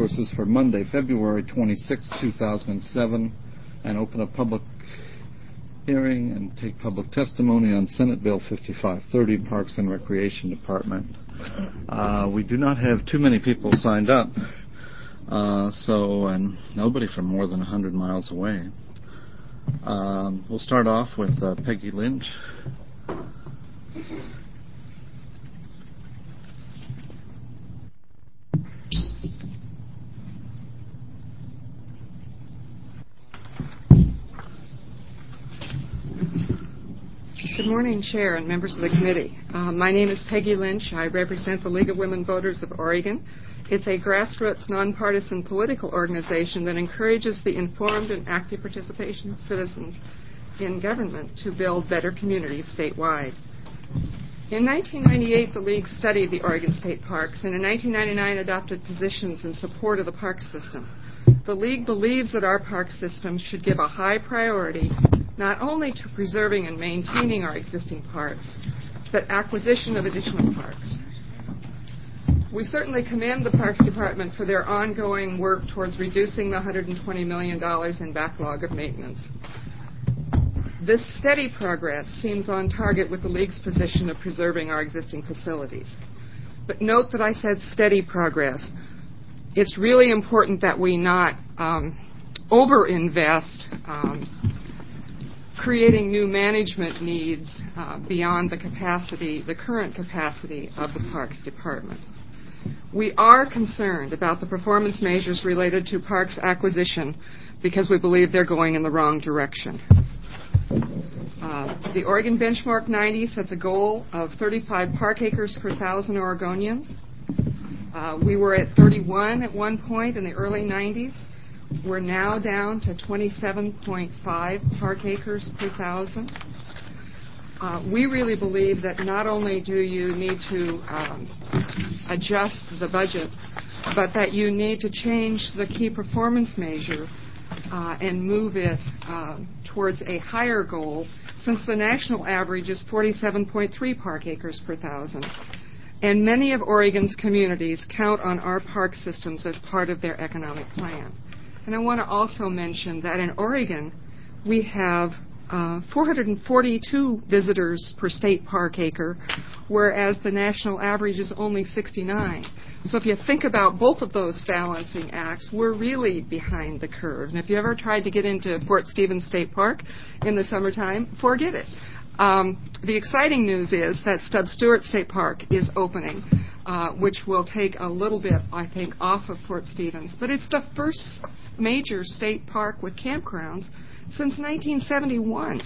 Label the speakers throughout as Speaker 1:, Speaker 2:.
Speaker 1: Resources for Monday, February 26, 2007, and open a public hearing and take public testimony on Senate Bill 5530, Parks and Recreation Department. We do not have too many people signed up, and nobody from more than 100 miles away. We'll start off with Peggy Lynch.
Speaker 2: Good morning, Chair and members of the committee. My name is Peggy Lynch. I represent the League of Women Voters of Oregon. It's a grassroots, nonpartisan political organization that encourages the informed and active participation of citizens in government to build better communities statewide. In 1998, the League studied the Oregon State Parks, and in 1999 adopted positions in support of the park system. The League believes that our park system should give a high priority not only to preserving and maintaining our existing parks, but acquisition of additional parks. We certainly commend the Parks Department for their ongoing work towards reducing the $120 million in backlog of maintenance. This steady progress seems on target with the League's position of preserving our existing facilities. But note that I said steady progress. It's really important that we not overinvest creating new management needs beyond the current capacity of the Parks Department. We are concerned about the performance measures related to parks acquisition because we believe they're going in the wrong direction. The Oregon Benchmark 90 sets a goal of 35 park acres per 1,000 Oregonians. We were at 31 at one point in the early 90s. We're now down to 27.5 park acres per 1,000. We really believe that not only do you need to adjust the budget, but that you need to change the key performance measure and move it towards a higher goal, since the national average is 47.3 park acres per 1,000. And many of Oregon's communities count on our park systems as part of their economic plan. And I want to also mention that in Oregon, we have 442 visitors per state park acre, whereas the national average is only 69. So if you think about both of those balancing acts, we're really behind the curve. And if you ever tried to get into Fort Stevens State Park in the summertime, forget it. The exciting news is that Stubbs Stewart State Park is opening, which will take a little bit, I think, off of Fort Stevens. But it's the first major state park with campgrounds since 1971.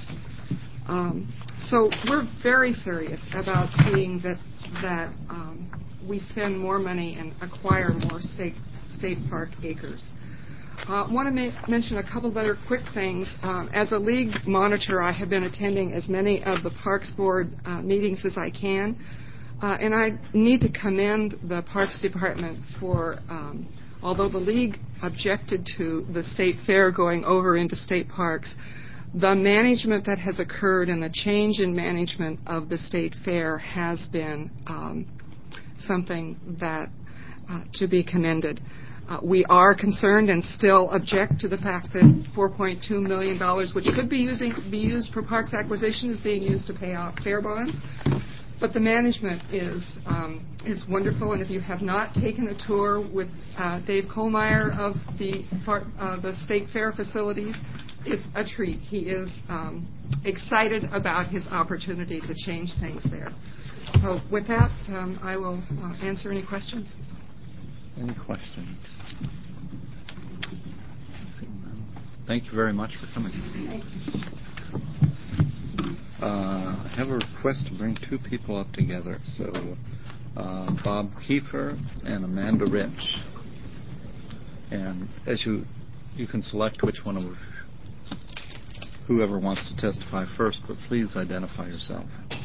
Speaker 2: So we're very serious about seeing that we spend more money and acquire more state park acres. I want to mention a couple of other quick things. As a League monitor, I have been attending as many of the Parks Board meetings as I can. And I need to commend the Parks Department for, although the League objected to the state fair going over into state parks, the management that has occurred and the change in management of the state fair has been something that to be commended. We are concerned and still object to the fact that $4.2 million, which could be used for parks acquisition, is being used to pay off fair bonds. But the management is wonderful, and if you have not taken a tour with Dave Kohlmeyer of the State Fair facilities, it's a treat. He is excited about his opportunity to change things there. So with that, I will answer any questions.
Speaker 1: Any questions? Thank you very much for coming. I have a request to bring two people up together. So Bob Kiefer and Amanda Rich. And as you can select which one of whoever wants to testify first, but please identify yourself.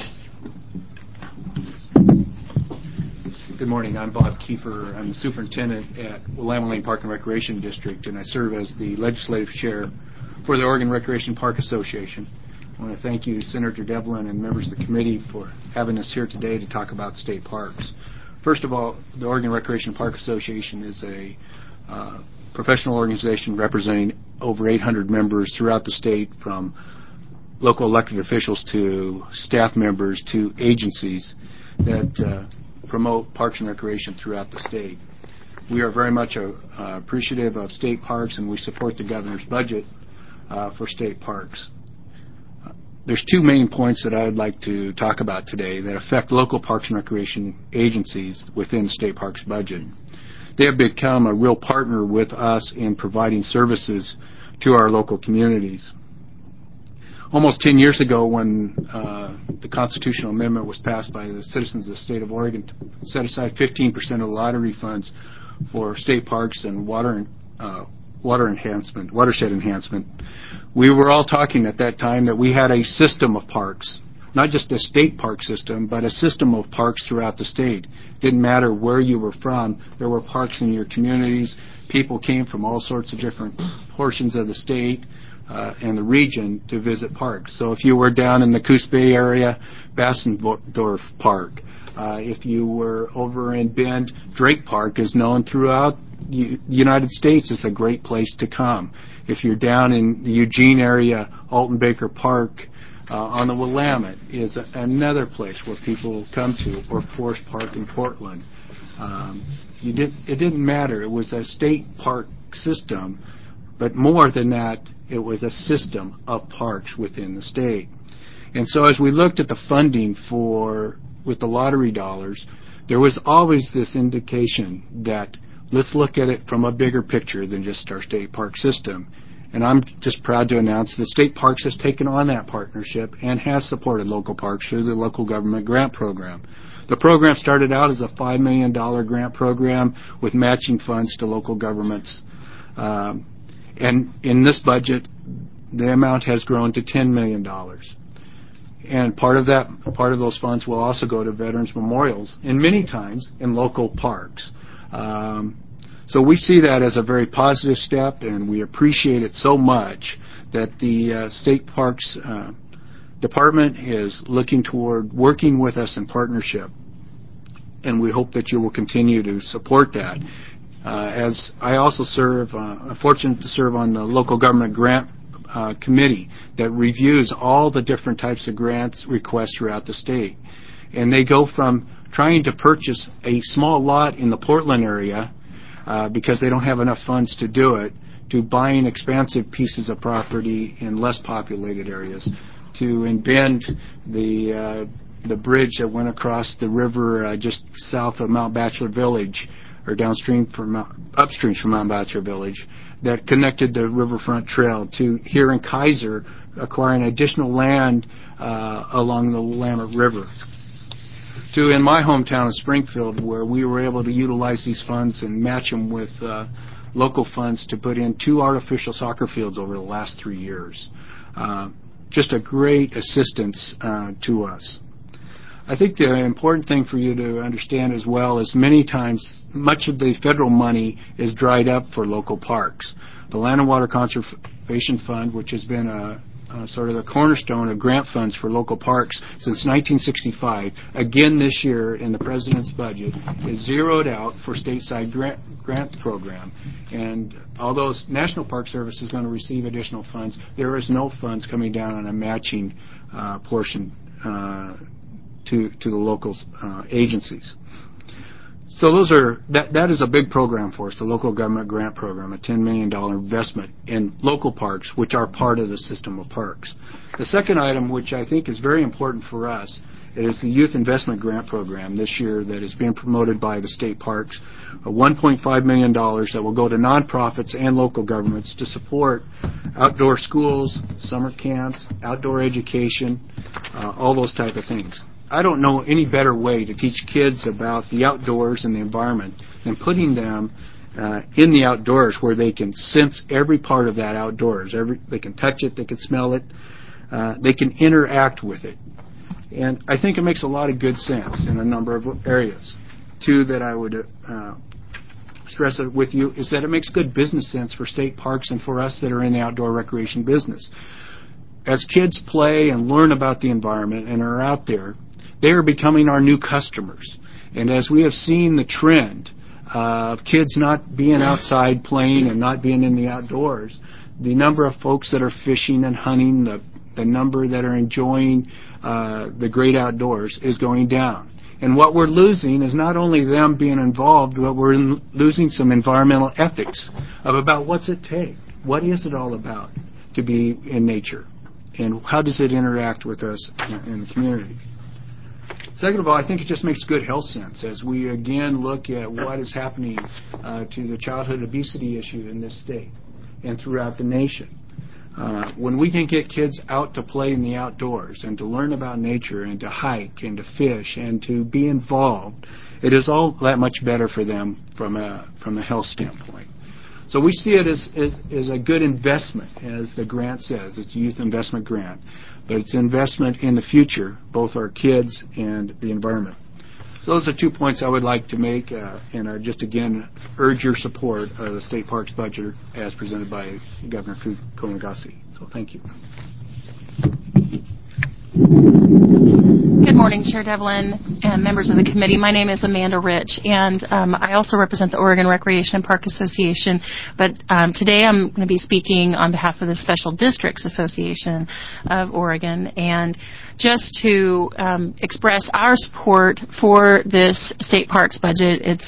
Speaker 3: Good morning. I'm Bob Kiefer. I'm the superintendent at Willamette Lane Park and Recreation District, and I serve as the legislative chair for the Oregon Recreation Park Association. I want to thank you, Senator Devlin, and members of the committee for having us here today to talk about state parks. First of all, the Oregon Recreation Park Association is a professional organization representing over 800 members throughout the state, from local elected officials to staff members to agencies that promote parks and recreation throughout the state. We are very much appreciative of state parks, and we support the governor's budget for state parks. There's two main points that I would like to talk about today that affect local parks and recreation agencies within the state parks budget. They have become a real partner with us in providing services to our local communities. Almost 10 years ago, when the constitutional amendment was passed by the citizens of the state of Oregon to set aside 15% of the lottery funds for state parks and watershed enhancement, we were all talking at that time that we had a system of parks, not just a state park system, but a system of parks throughout the state. Didn't matter where you were from, there were parks in your communities. People came from all sorts of different portions of the state and the region to visit parks. So if you were down in the Coos Bay area, Bassendorf Park. If you were over in Bend, Drake Park is known throughout the United States as a great place to come. If you're down in the Eugene area, Alton Baker Park on the Willamette is another place where people come to, or Forest Park in Portland. It didn't matter. It was a state park system, but more than that, it was a system of parks within the state. And so as we looked at the funding with the lottery dollars, there was always this indication that let's look at it from a bigger picture than just our state park system. And I'm just proud to announce that State Parks has taken on that partnership and has supported local parks through the local government grant program. The program started out as a $5 million grant program with matching funds to local governments. And in this budget, the amount has grown to $10 million. And part of those funds will also go to veterans memorials, and many times in local parks. So we see that as a very positive step, and we appreciate it so much that the State Parks Department is looking toward working with us in partnership. And we hope that you will continue to support that. As I also I'm fortunate to serve on the local government grant committee that reviews all the different types of grants requests throughout the state. And they go from trying to purchase a small lot in the Portland area because they don't have enough funds to do it, to buying expansive pieces of property in less populated areas, to in Bend, the bridge that went across the river just south of Mount Bachelor Village, or upstream from Mount Bachelor Village, that connected the Riverfront Trail, to here in Kaiser acquiring additional land along the Willamette River, to in my hometown of Springfield, where we were able to utilize these funds and match them with local funds to put in 2 artificial soccer fields over the last 3 years. Just a great assistance to us. I think the important thing for you to understand as well is many times much of the federal money is dried up for local parks. The Land and Water Conservation Fund, which has been sort of the cornerstone of grant funds for local parks since 1965, again this year in the President's budget, is zeroed out for stateside grant program. And although National Park Service is going to receive additional funds, there is no funds coming down on a matching portion to the local agencies. So that is a big program for us, the local government grant program, a $10 million investment in local parks, which are part of the system of parks. The second item, which I think is very important for us, is the Youth Investment Grant Program this year that is being promoted by the state parks, $1.5 million that will go to nonprofits and local governments to support outdoor schools, summer camps, outdoor education, all those type of things. I don't know any better way to teach kids about the outdoors and the environment than putting them in the outdoors, where they can sense every part of that outdoors. They can touch it, they can smell it, they can interact with it. And I think it makes a lot of good sense in a number of areas. Two that I would stress it with you is that it makes good business sense for state parks and for us that are in the outdoor recreation business. As kids play and learn about the environment and are out there, they are becoming our new customers. And as we have seen the trend of kids not being outside playing and not being in the outdoors, the number of folks that are fishing and hunting, the number that are enjoying the great outdoors is going down. And what we're losing is not only them being involved, but we're losing some environmental ethics of about what's it take, what is it all about to be in nature, and how does it interact with us in the community. Second of all, I think it just makes good health sense as we again look at what is happening to the childhood obesity issue in this state and throughout the nation. When we can get kids out to play in the outdoors and to learn about nature and to hike and to fish and to be involved, it is all that much better for them from a health standpoint. So we see it as a good investment, as the grant says. It's a youth investment grant. But it's investment in the future, both our kids and the environment. So those are 2 points I would like to make, and I just again urge your support of the state parks budget as presented by Governor Koonagasi. So thank you.
Speaker 4: Good morning, Chair Devlin and members of the committee. My name is Amanda Rich, and I also represent the Oregon Recreation and Park Association. But today I'm going to be speaking on behalf of the Special Districts Association of Oregon, and just to express our support for this state parks budget. It's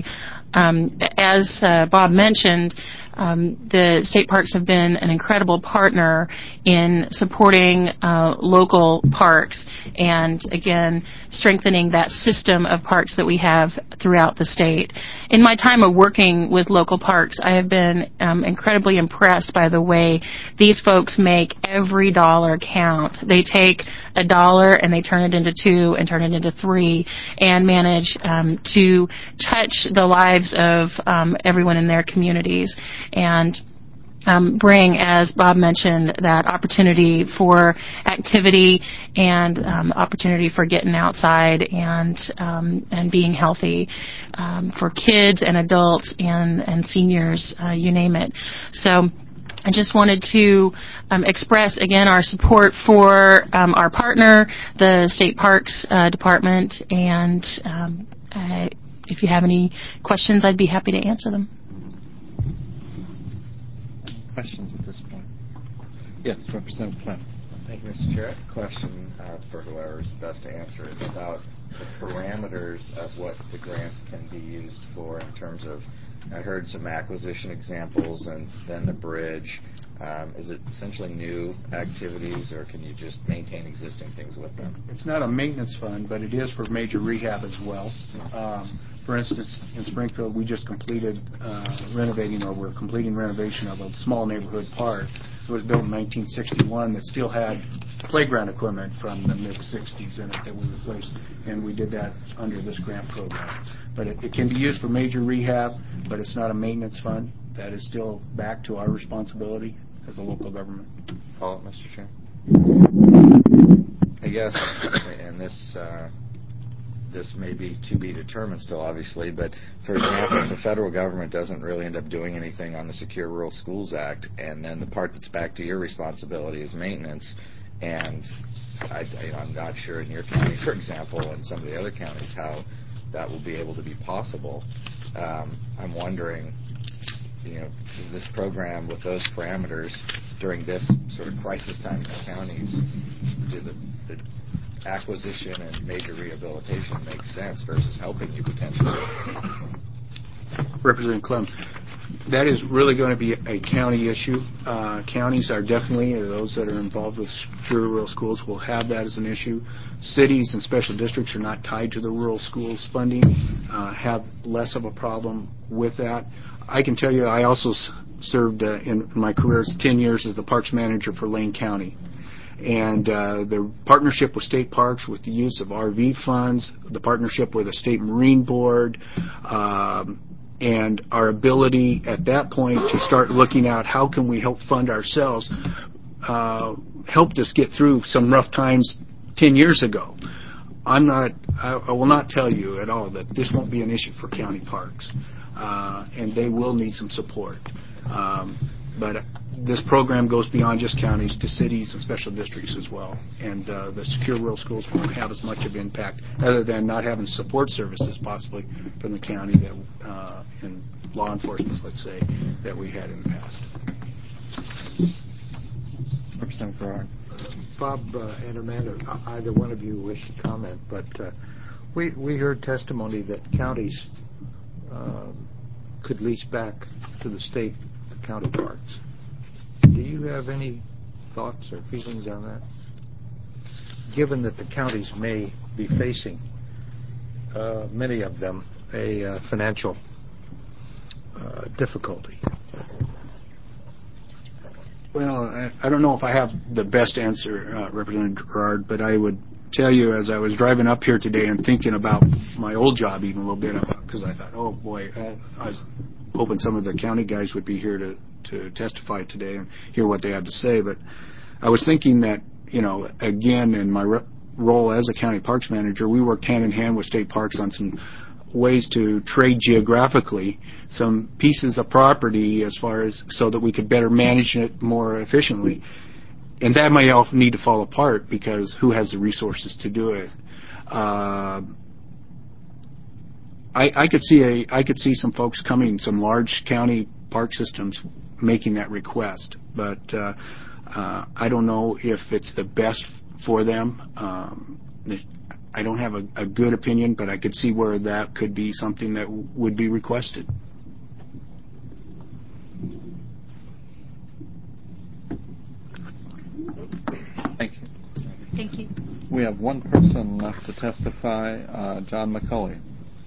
Speaker 4: as Bob mentioned, the state parks have been an incredible partner in supporting local parks and, again, strengthening that system of parks that we have throughout the state. In my time of working with local parks, I have been incredibly impressed by the way these folks make every dollar count. They take $1 and they turn it into 2 and turn it into 3 and manage to touch the lives of everyone in their communities and bring, as Bob mentioned, that opportunity for activity and opportunity for getting outside and being healthy for kids and adults and seniors, you name it. So I just wanted to express, again, our support for our partner, the State Parks Department, and if you have any questions, I'd be happy to answer them.
Speaker 1: Questions at this point? Yes, Representative Clem.
Speaker 5: Thank you, Mr. Chair. Question for whoever is best to answer it about the parameters of what the grants can be used for in terms of, I heard some acquisition examples and then the bridge. Is it essentially new activities, or can you just maintain existing things with them?
Speaker 3: It's not a maintenance fund, but it is for major rehab as well. For instance, in Springfield, we just completed we're completing renovation of a small neighborhood park. It was built in 1961 that still had playground equipment from the mid-'60s in it that we replaced, and we did that under this grant program. But it can be used for major rehab, but it's not a maintenance fund. That is still back to our responsibility as a local government.
Speaker 5: Follow up, Mr. Chair. I guess, and this may be to be determined still, obviously, but for example, if the federal government doesn't really end up doing anything on the Secure Rural Schools Act, and then the part that's back to your responsibility is maintenance, and I'm not sure in your county, for example, and some of the other counties, how that will be able to be possible. I'm wondering, is this program with those parameters during this sort of crisis time in the counties, do the acquisition and major rehabilitation make sense versus helping you potentially?
Speaker 3: Representative Clem, that is really going to be a county issue. Counties are definitely, those that are involved with secure rural schools will have that as an issue. Cities and special districts are not tied to the rural schools funding, have less of a problem with that. I can tell you I also served in my career 10 years as the parks manager for Lane County. And the partnership with state parks with the use of RV funds, the partnership with the State Marine Board, and our ability at that point to start looking at how can we help fund ourselves helped us get through some rough times 10 years ago. I will not tell you at all that this won't be an issue for county parks, and they will need some support. But this program goes beyond just counties to cities and special districts as well. And the secure rural schools won't have as much of impact, other than not having support services possibly from the county that and law enforcement, let's say, that we had in the past.
Speaker 1: Representative Gerard.
Speaker 6: Bob and Amanda, either one of you wish to comment, but we heard testimony that counties could lease back to the state the county parks. Do you have any thoughts or feelings on that? Given that the counties may be facing, many of them, a financial difficulty.
Speaker 3: Well, I don't know if I have the best answer, Representative Gerard, but I would tell you, as I was driving up here today and thinking about my old job even a little bit, because I thought, oh boy, I was hoping some of the county guys would be here to testify today and hear what they had to say. But I was thinking that, again, in my role as a county parks manager, we worked hand in hand with state parks on some ways to trade geographically some pieces of property as far as so that we could better manage it more efficiently. And that may all need to fall apart because who has the resources to do it? I could see some folks coming, some large county park systems making that request, but I don't know if it's the best for them. I don't have a good opinion, but I could see where that could be something that would be requested.
Speaker 1: Thank you.
Speaker 4: Thank you.
Speaker 1: We have one person left to testify, John McCulley.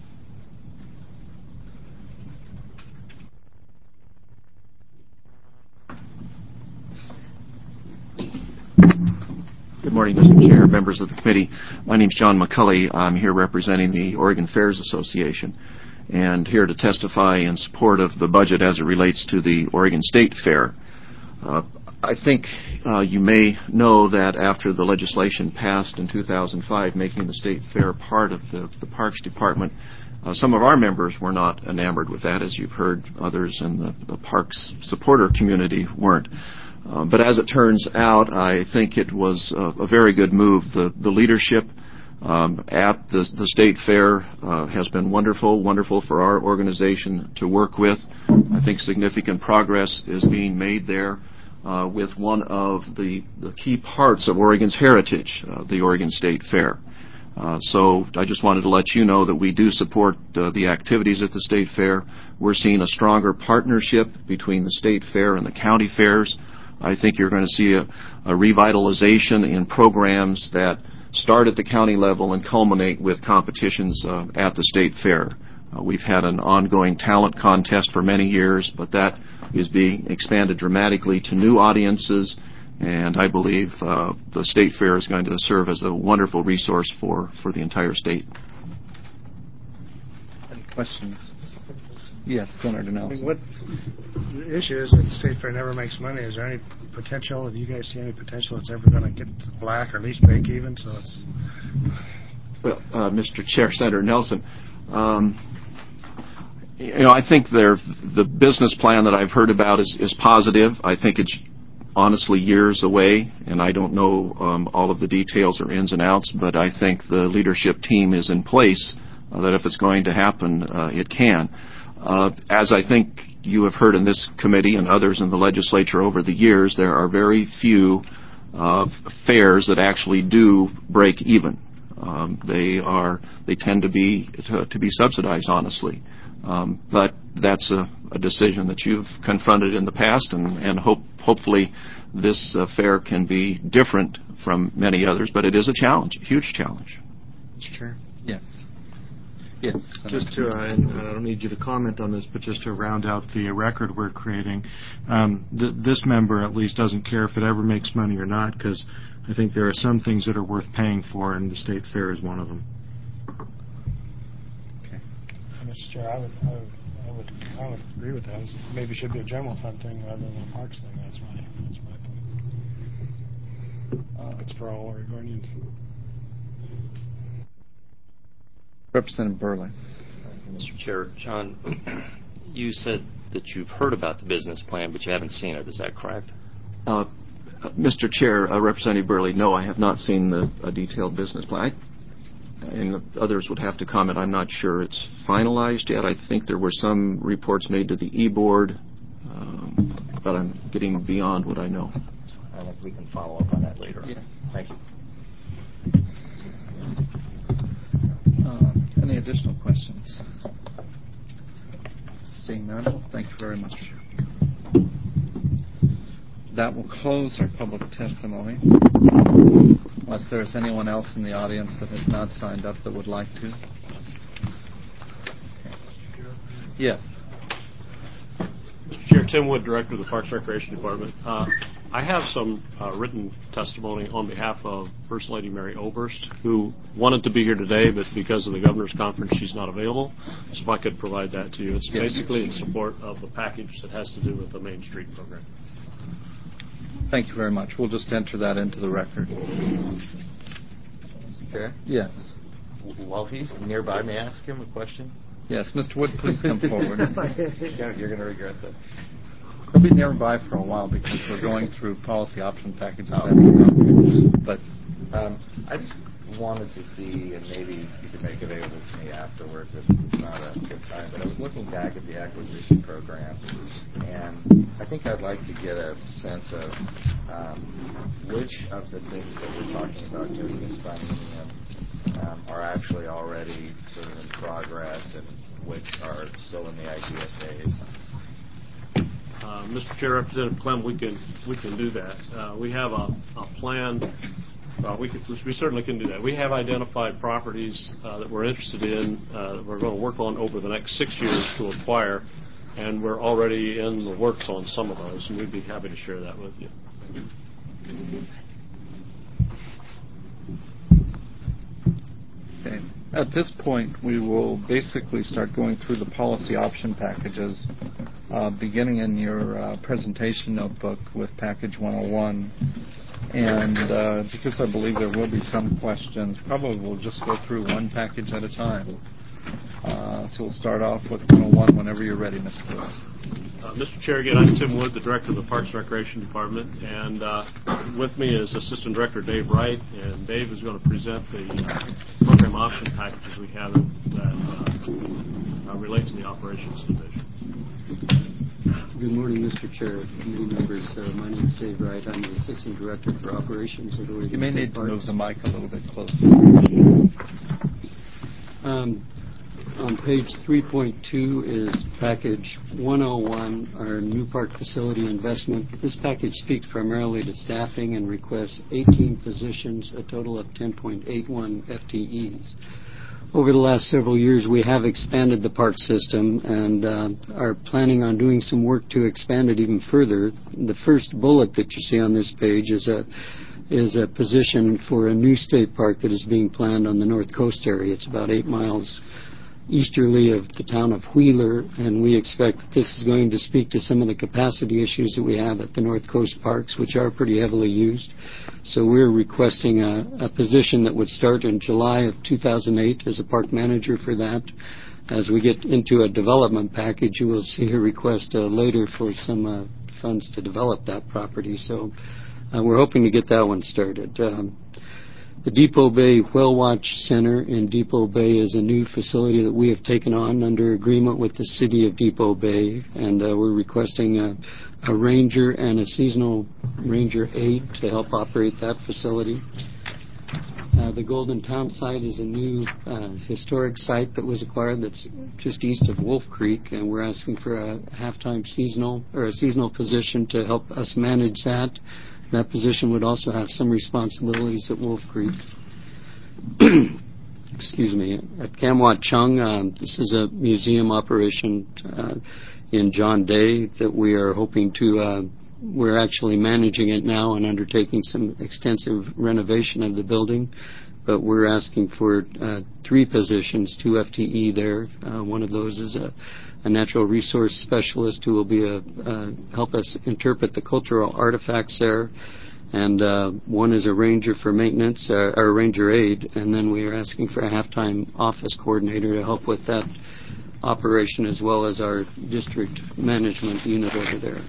Speaker 7: Good morning, Mr. Chair, members of the committee. My name is John McCulley. I'm here representing the Oregon Fairs Association and here to testify in support of the budget as it relates to the Oregon State Fair. I think you may know that after the legislation passed in 2005 making the State Fair part of the Parks Department, some of our members were not enamored with that, as you've heard. Others in the Parks supporter community weren't. But as it turns out, I think it was a very good move. The leadership at the State Fair has been wonderful for our organization to work with. I think significant progress is being made there with one of the key parts of Oregon's heritage, the Oregon State Fair. So I just wanted to let you know that we do support the activities at the State Fair. We're seeing a stronger partnership between the State Fair and the county fairs. I think you're going to see a revitalization in programs that start at the county level and culminate with competitions at the State Fair. We've had an ongoing talent contest for many years, but that is being expanded dramatically to new audiences, and I believe the State Fair is going to serve as a wonderful resource for the entire state.
Speaker 1: Any questions? Yes, Senator Nelson.
Speaker 8: What the issue is that the State Fair never makes money. Is there any potential, do you guys see any potential it's ever going to get to the black or at least break even? So it's...
Speaker 7: Well, Mr. Chair, Senator Nelson, I think the business plan that I've heard about is positive. I think it's honestly years away, and I don't know all of the details or ins and outs, but I think the leadership team is in place that if it's going to happen, it can. As I think you have heard in this committee and others in the legislature over the years, there are very few fairs that actually do break even. They tend to be subsidized, honestly. But that's a decision that you've confronted in the past, and hopefully this fair can be different from many others. But it is a challenge, a huge challenge.
Speaker 8: Mr. Chair?
Speaker 1: Yes. Yes.
Speaker 8: Just to, and I don't need you to comment on this, but just to round out the record we're creating, this member at least doesn't care if it ever makes money or not, because I think there are some things that are worth paying for, and the State Fair is one of them.
Speaker 1: Okay.
Speaker 8: Mr. Chair, I would agree with that. Maybe it should be a general fund thing rather than a parks thing. That's my point. It's for all Oregonians.
Speaker 1: Representative Burley.
Speaker 9: Mr. Chair, John, You said that you've heard about the business plan, but you haven't seen it. Is that correct?
Speaker 7: Mr. Chair, Representative Burley, no, I have not seen a detailed business plan. And others would have to comment. I'm not sure it's finalized yet. I think there were some reports made to the E-Board, but I'm getting beyond what I know.
Speaker 9: I think we can follow up on that later.
Speaker 7: Yes.
Speaker 9: Thank you.
Speaker 1: Any additional questions? Seeing none, well, thank you very much. That will close our public testimony. Unless there is anyone else in the audience that has not signed up that would like to. Okay. Yes.
Speaker 10: Mr. Chair, Tim Wood, Director of the Parks Recreation Department. I have some written testimony on behalf of First Lady Mary Oberst, who wanted to be here today, but because of the governor's conference, she's not available. So if I could provide that to you. It's basically in support of the package that has to do with the Main Street program.
Speaker 1: Thank you very much. We'll just enter that into the record.
Speaker 5: Chair?
Speaker 1: Yes.
Speaker 5: While he's nearby, may I ask him a question?
Speaker 1: Yes, Mr. Wood, please come forward.
Speaker 5: You're going to regret that.
Speaker 1: He'll be nearby for a while because we're going through policy option packages. But
Speaker 5: I just wanted to see, and maybe you could make available to me afterwards if it's not a good time, but I was looking back at the acquisition program, and I think I'd like to get a sense of which of the things that we're talking about doing this biennium are actually already sort of in progress and which are still in the idea phase.
Speaker 10: Mr. Chair, Representative Clem, we can do that. We have a plan. We certainly can do that. We have identified properties that we're interested in that we're going to work on over the next 6 years to acquire, and we're already in the works on some of those, and we'd be happy to share that with you.
Speaker 1: okay. At this point, we will basically start going through the policy option packages, beginning in your presentation notebook with Package 101. And because I believe there will be some questions, probably we'll just go through one package at a time. So we'll start off with 101 whenever you're ready, Mr. Woods.
Speaker 10: Mr. Chair, again, I'm Tim Wood, the Director of the Parks and Recreation Department, and with me is Assistant Director Dave Wright, and Dave is going to present the program option packages we have that relate to the Operations Division.
Speaker 11: Good morning, Mr. Chair, committee members. My name is Dave Wright. I'm the Assistant Director for Operations at Oregon
Speaker 1: You may
Speaker 11: State
Speaker 1: need to
Speaker 11: Parks.
Speaker 1: move the mic a little bit closer.
Speaker 11: On page 3.2 is package 101, our new park facility investment. This package speaks primarily to staffing and requests 18 positions, a total of 10.81 FTEs. Over the last several years, we have expanded the park system and are planning on doing some work to expand it even further. The first bullet that you see on this page is a position for a new state park that is being planned on the North Coast area. It's about 8 miles easterly of the town of Wheeler, and we expect that this is going to speak to some of the capacity issues that we have at the North Coast parks, which are pretty heavily used. So we're requesting a position that would start in July of 2008 as a park manager for that. As we get into a development package, you will see a request later for some funds to develop that property. So we're hoping to get that one started. The Depot Bay Whale Watch Center in Depot Bay is a new facility that we have taken on under agreement with the City of Depot Bay, and we're requesting a ranger and a seasonal ranger aide to help operate that facility. The Golden Town site is a new historic site that was acquired that's just east of Wolf Creek, and we're asking for a half-time seasonal position to help us manage that. That position would also have some responsibilities at Wolf Creek. Excuse me. At Kamwat Chung, this is a museum operation in John Day that we are hoping to, we're actually managing it now and undertaking some extensive renovation of the building. But we're asking for 3 positions, 2 FTE there. One of those is a natural resource specialist who will be help us interpret the cultural artifacts there, and one is a ranger for maintenance, or a ranger aide, and then we are asking for a half-time office coordinator to help with that operation as well as our district management unit over there.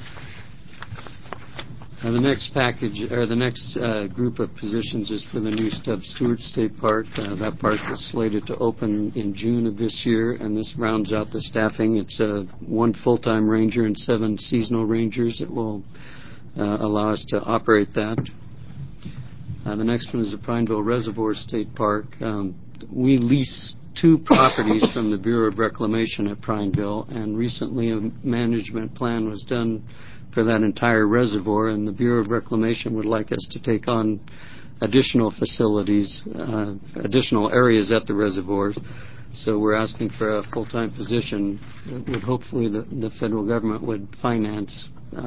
Speaker 11: The next group of positions is for the new Stubbs Stewart State Park. That park is slated to open in June of this year, and this rounds out the staffing. It's 1 full-time ranger and 7 seasonal rangers. It will allow us to operate that. The next one is the Prineville Reservoir State Park. We lease 2 properties from the Bureau of Reclamation at Prineville, and recently a management plan was done for that entire reservoir, and the Bureau of Reclamation would like us to take on additional facilities, additional areas at the reservoirs. So we're asking for a full-time position that would hopefully the federal government would finance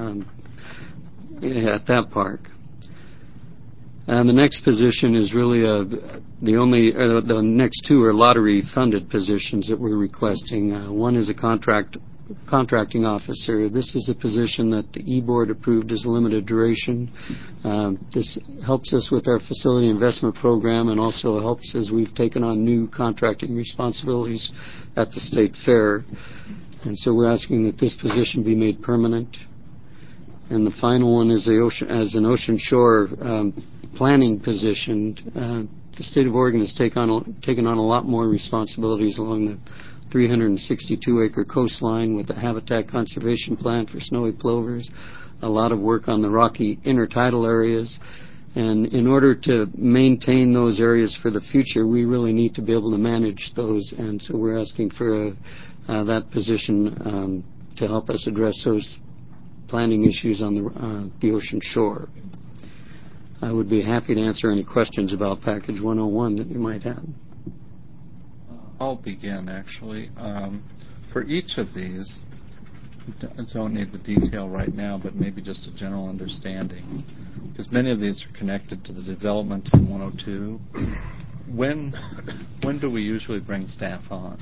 Speaker 11: at that park. And the next position is really the next 2 are lottery-funded positions that we're requesting. One is a contracting officer. This is a position that the E-Board approved as limited duration. This helps us with our facility investment program and also helps as we've taken on new contracting responsibilities at the state fair. And so we're asking that this position be made permanent. And the final one is as an ocean shore planning position. The state of Oregon has taken on a lot more responsibilities along the 362-acre coastline with the habitat conservation plan for snowy plovers, a lot of work on the rocky intertidal areas. And in order to maintain those areas for the future, we really need to be able to manage those. And so we're asking for that position to help us address those planning issues on the ocean shore. I would be happy to answer any questions about Package 101 that you might have.
Speaker 1: I'll begin, actually. For each of these, I don't need the detail right now, but maybe just a general understanding, because many of these are connected to the development in 102. When do we usually bring staff on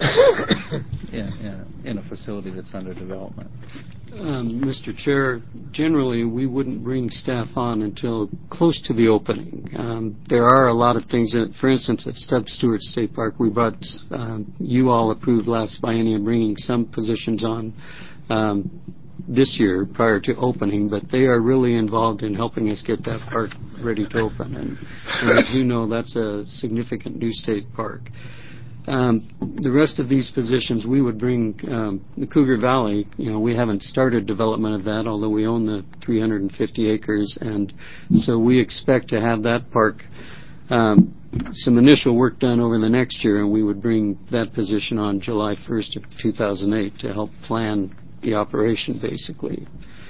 Speaker 1: in a facility that's under development?
Speaker 11: Mr. Chair, generally we wouldn't bring staff on until close to the opening. There are a lot of things that, for instance, at Stubbs Stewart State Park, we brought, you all approved last biennium bringing some positions on this year prior to opening, but they are really involved in helping us get that park ready to open. And as you know, that's a significant new state park. The rest of these positions, we would bring the Cougar Valley. We haven't started development of that, although we own the 350 acres, and so we expect to have that park some initial work done over the next year, and we would bring that position on July 1st of 2008 to help plan the operation, basically.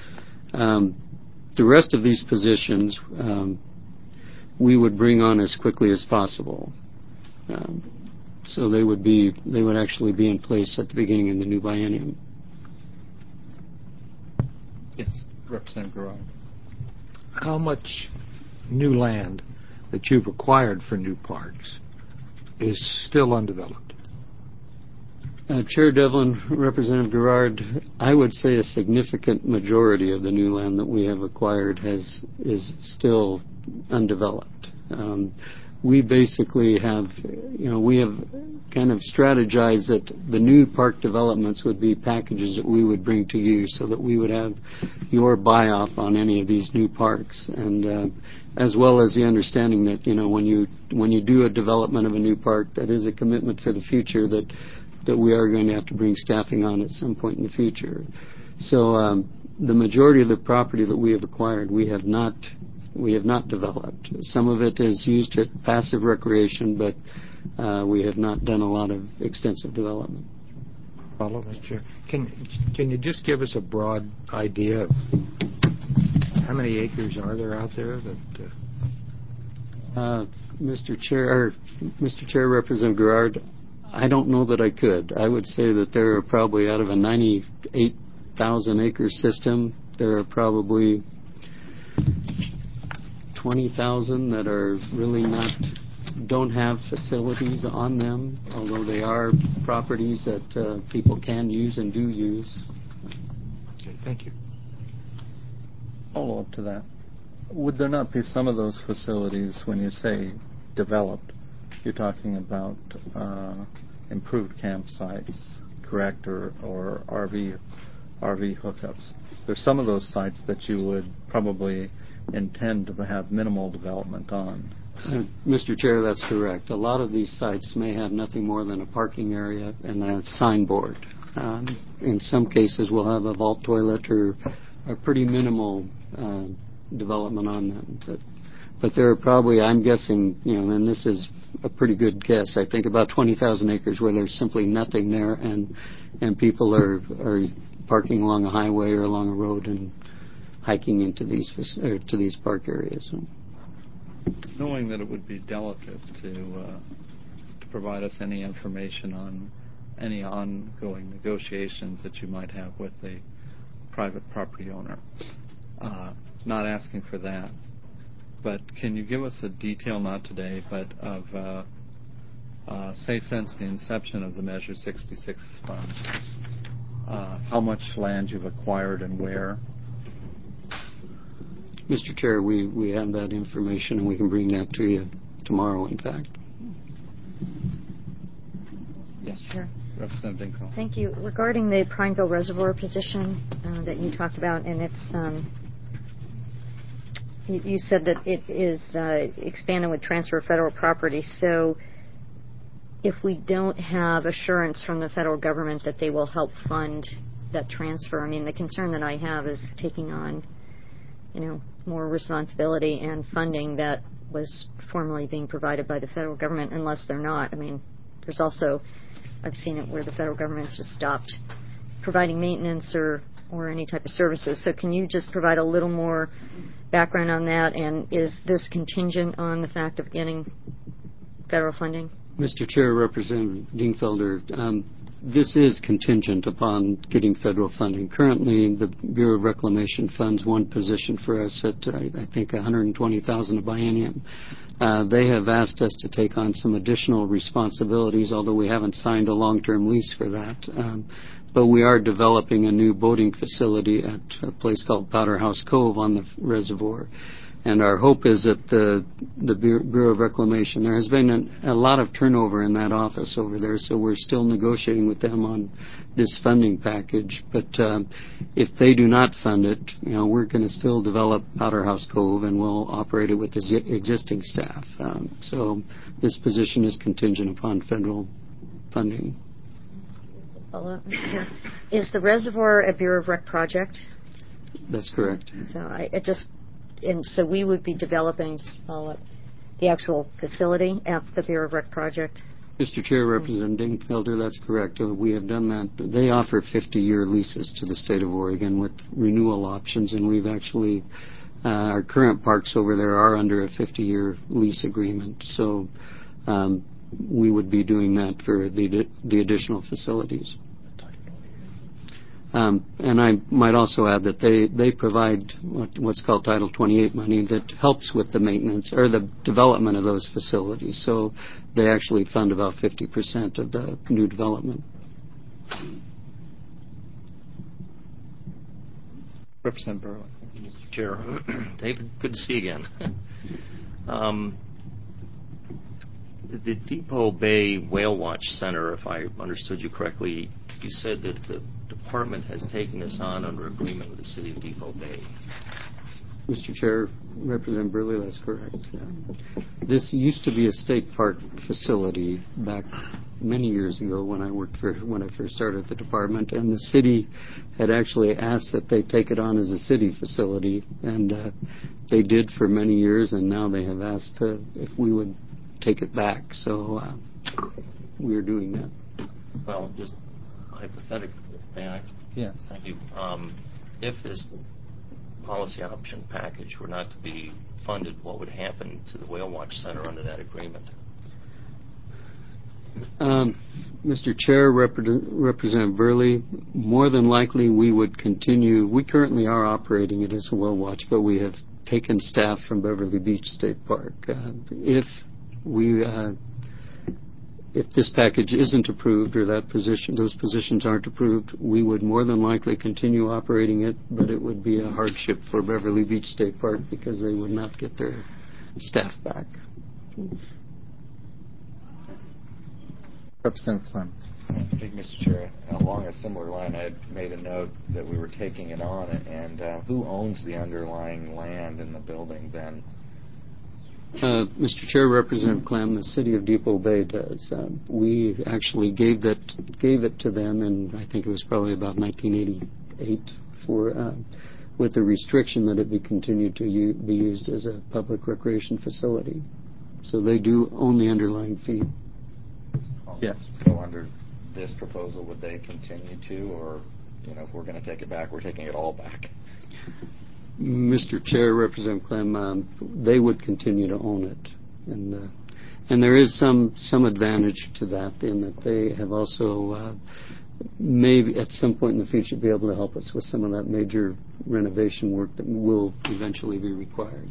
Speaker 11: The rest of these positions we would bring on as quickly as possible. So they would actually be in place at the beginning of the new biennium.
Speaker 1: Yes, Representative Garrard.
Speaker 6: How much new land that you've acquired for new parks is still undeveloped?
Speaker 11: Chair Devlin, Representative Garrard, I would say a significant majority of the new land that we have acquired is still undeveloped. We basically have kind of strategized that the new park developments would be packages that we would bring to you so that we would have your buy-off on any of these new parks, and as well as the understanding that when you do a development of a new park, that is a commitment for the future that we are going to have to bring staffing on at some point in the future. So the majority of the property that we have acquired, we have not developed. Some of it is used at passive recreation, but we have not done a lot of extensive development.
Speaker 6: Follow, Mr. Chair. Can you just give us a broad idea of how many acres are there out there that?
Speaker 11: Mr. Chair, Representative Garrard, I don't know that I could. I would say that there are probably, out of a 98,000 acre system, there are probably 20,000 that are really don't have facilities on them, although they are properties that people can use and do use.
Speaker 6: Okay, thank you.
Speaker 1: Follow up to that. Would there not be some of those facilities, when you say developed, you're talking about improved campsites, correct, or RV hookups. There's some of those sites that you would probably intend to have minimal development on.
Speaker 11: Mr. Chair, that's correct. A lot of these sites may have nothing more than a parking area and a signboard. In some cases, we'll have a vault toilet or a pretty minimal development on them. But there are probably, I'm guessing, and this is a pretty good guess, I think about 20,000 acres where there's simply nothing there, and people are parking along a highway or along a road and hiking into these park areas.
Speaker 1: Knowing that it would be delicate to provide us any information on any ongoing negotiations that you might have with a private property owner, not asking for that, but can you give us a detail, not today, but of, say, since the inception of the Measure 66 funds, how much land you've acquired and where?
Speaker 11: Mr. Chair, we have that information, and we can bring that to you tomorrow, in fact.
Speaker 1: Yes.
Speaker 12: Sure.
Speaker 1: Representative Dinkle.
Speaker 12: Thank you. Regarding the Prineville Reservoir position that you talked about, and it's you said that it is expanded with transfer of federal property. So if we don't have assurance from the federal government that they will help fund that transfer, I mean, the concern that I have is taking on, more responsibility and funding that was formerly being provided by the federal government, unless they're not. I mean, there's also, I've seen it where the federal government's just stopped providing maintenance or any type of services. So can you just provide a little more background on that, and is this contingent on the fact of getting federal funding?
Speaker 11: Mr. Chair, Representative Dingfelder, this is contingent upon getting federal funding. Currently, the Bureau of Reclamation funds one position for us at, I think, $120,000 a biennium. They have asked us to take on some additional responsibilities, although we haven't signed a long-term lease for that. But we are developing a new boating facility at a place called Powderhouse Cove on the reservoir. And our hope is that the Bureau of Reclamation, there has been a lot of turnover in that office over there, so we're still negotiating with them on this funding package. But if they do not fund it, we're going to still develop Powderhouse Cove, and we'll operate it with the existing staff. So this position is contingent upon federal funding.
Speaker 12: Is the reservoir a Bureau of Rec project?
Speaker 11: That's correct.
Speaker 12: So we would be developing the actual facility at the Bureau of Rec project?
Speaker 11: Mr. Chair, Representative Dingfelder, that's correct. We have done that. They offer 50-year leases to the state of Oregon with renewal options, and we've actually, our current parks over there are under a 50-year lease agreement. So we would be doing that for the additional facilities. And I might also add that they provide what's called Title 28 money that helps with the maintenance or the development of those facilities. So they actually fund about 50% of the new development.
Speaker 1: Representative Burley.
Speaker 9: Mr. Chair, David, good to see you again. The Depot Bay Whale Watch Center, if I understood you correctly, you said that the department has taken this on under agreement with the city of Depot Bay.
Speaker 11: Mr. Chair, Representative Burley, that's correct. This used to be a state park facility back many years ago when I first started the department, and the city had actually asked that they take it on as a city facility, and they did for many years, and now they have asked if we would take it back. So we are doing that.
Speaker 9: Well, just hypothetically, may I?
Speaker 1: Yes.
Speaker 9: Thank you. If this policy option package were not to be funded, what would happen to the Whale Watch Center under that agreement?
Speaker 11: Mr. Chair, Representative Burley, more than likely we would continue. We currently are operating it as a whale watch, but we have taken staff from Beverly Beach State Park. If this package isn't approved or those positions aren't approved, we would more than likely continue operating it, but it would be a hardship for Beverly Beach State Park because they would not get their staff back.
Speaker 1: Representative Clem.
Speaker 5: I think, Mr. Chair, along a similar line, I had made a note that we were taking it on, and who owns the underlying land in the building then?
Speaker 11: Mr. Chair, Representative Clem, the City of Depot Bay does. We actually gave it to them, and I think it was probably about 1988 with the restriction that it be continued to be used as a public recreation facility. So they do own the underlying fee.
Speaker 1: Yes.
Speaker 5: So under this proposal, would they continue to, or if we're going to take it back, we're taking it all back?
Speaker 11: Mr. Chair, Representative Clem, they would continue to own it, and there is some advantage to that in that they have also maybe at some point in the future be able to help us with some of that major renovation work that will eventually be required.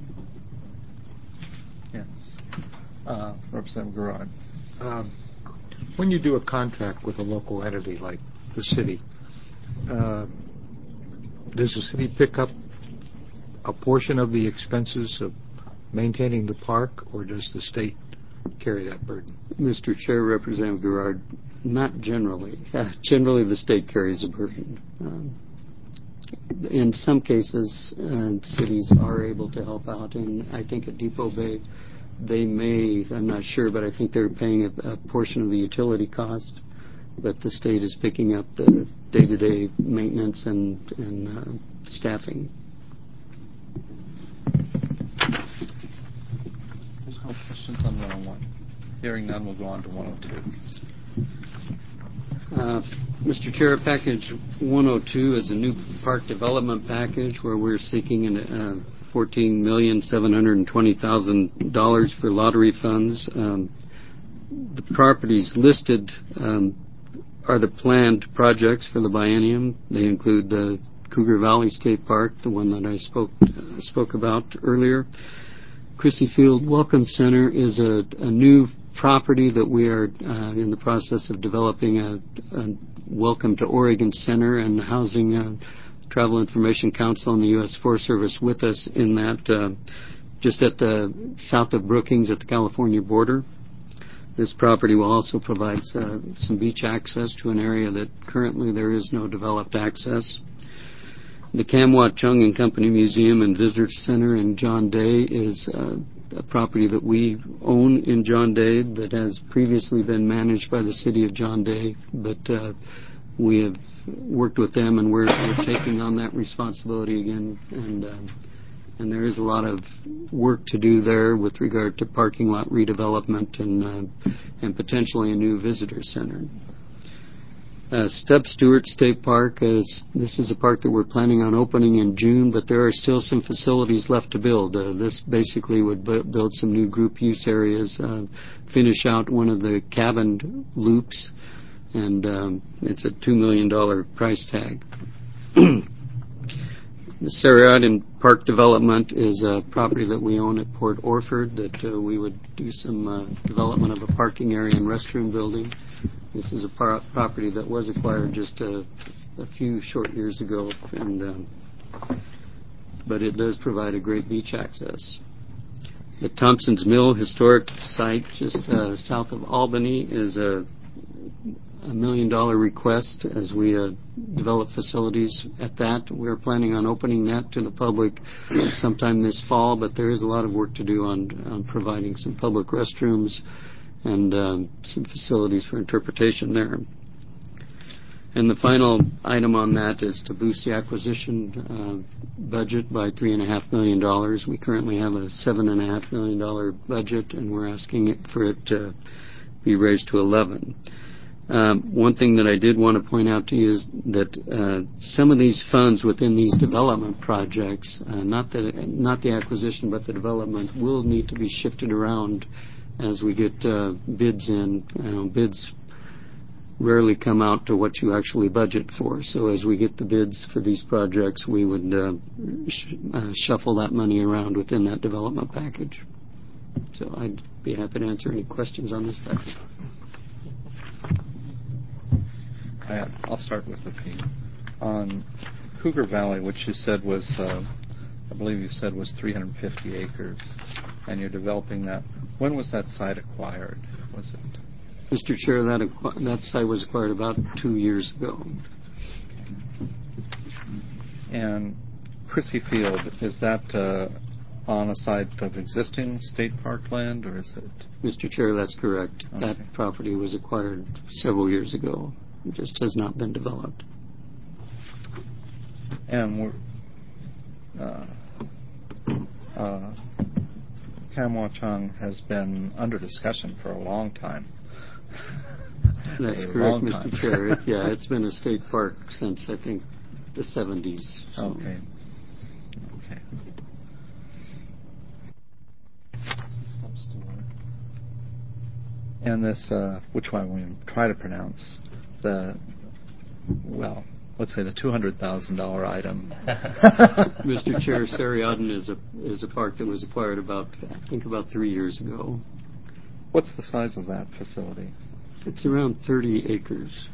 Speaker 1: Yes. Representative Garrard.
Speaker 6: When you do a contract with a local entity like the city, does the city pick up a portion of the expenses of maintaining the park, or does the state carry that burden?
Speaker 11: Mr. Chair, Representative Garrard, not generally. Generally, the state carries the burden. In some cases, cities are able to help out, and I think at Depot Bay, they may, I'm not sure, but I think they're paying a portion of the utility cost, but the state is picking up the day-to-day maintenance and staffing.
Speaker 1: There's no questions on 101. Hearing none, we'll go on to 102.
Speaker 11: Mr. Chair, Package 102 is a new park development package where we're seeking $14,720,000 for lottery funds. The properties listed are the planned projects for the biennium. They include the Cougar Valley State Park, the one that I spoke about earlier. Crissy Field Welcome Center is a new property that we are in the process of developing a Welcome to Oregon Center and housing Travel Information Council and the U.S. Forest Service with us in that, just at the south of Brookings at the California border. This property will also provide some beach access to an area that currently there is no developed access. The Kam Wah Chung and Company Museum and Visitor Center in John Day is a property that we own in John Day that has previously been managed by the City of John Day, but we have worked with them and we're taking on that responsibility again, and there is a lot of work to do there with regard to parking lot redevelopment and potentially a new visitor center. Steb Stewart State Park, this is a park that we're planning on opening in June, but there are still some facilities left to build. This basically would build some new group use areas, finish out one of the cabined loops, and it's a $2 million price tag. The Sarah Park development is a property that we own at Port Orford that we would do some development of a parking area and restroom building. This is a property that was acquired just a few short years ago, but it does provide a great beach access. The Thompson's Mill historic site just south of Albany is a $1 million request as we develop facilities at that. We're planning on opening that to the public sometime this fall, but there is a lot of work to do on providing some public restrooms and some facilities for interpretation there. And the final item on that is to boost the acquisition budget by $3.5 million. We currently have a $7.5 million budget, and we're asking for it to be raised to $11 million. One thing that I did want to point out to you is that some of these funds within these development projects, not the acquisition but the development, will need to be shifted around as we get bids in. Bids rarely come out to what you actually budget for. So as we get the bids for these projects, we would shuffle that money around within that development package. So I'd be happy to answer any questions on this package.
Speaker 1: I'll start with the P. On Cougar Valley, which you said was, I believe you said was 350 acres, and you're developing that. When was that site acquired? Was it?
Speaker 11: Mr. Chair, that site was acquired about 2 years ago.
Speaker 1: And Chrissy Field, is that on a site of existing state park land, or is it?
Speaker 11: Mr. Chair, that's correct.
Speaker 1: Okay.
Speaker 11: That property was acquired several years ago. It just has not been developed.
Speaker 1: And Kamwachang has been under discussion for a long time.
Speaker 11: That's correct, Mr. Chair. It's been a state park since, I think, the 70s. So.
Speaker 1: Okay. And this, which one we try to pronounce, let's say the $200,000 item.
Speaker 11: Mr. Chair, Sariaden is a park that was acquired about 3 years ago.
Speaker 1: What's the size of that facility?
Speaker 11: It's around 30 acres.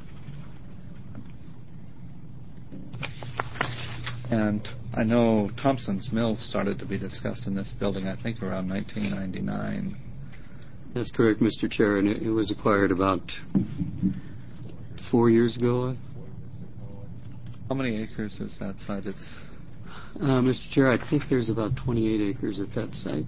Speaker 1: And I know Thompson's Mills started to be discussed in this building, I think, around 1999.
Speaker 11: That's correct, Mr. Chair, and it was acquired about 4 years ago.
Speaker 1: How many acres is that site?
Speaker 11: Mr. Chair, I think there's about 28 acres at that site.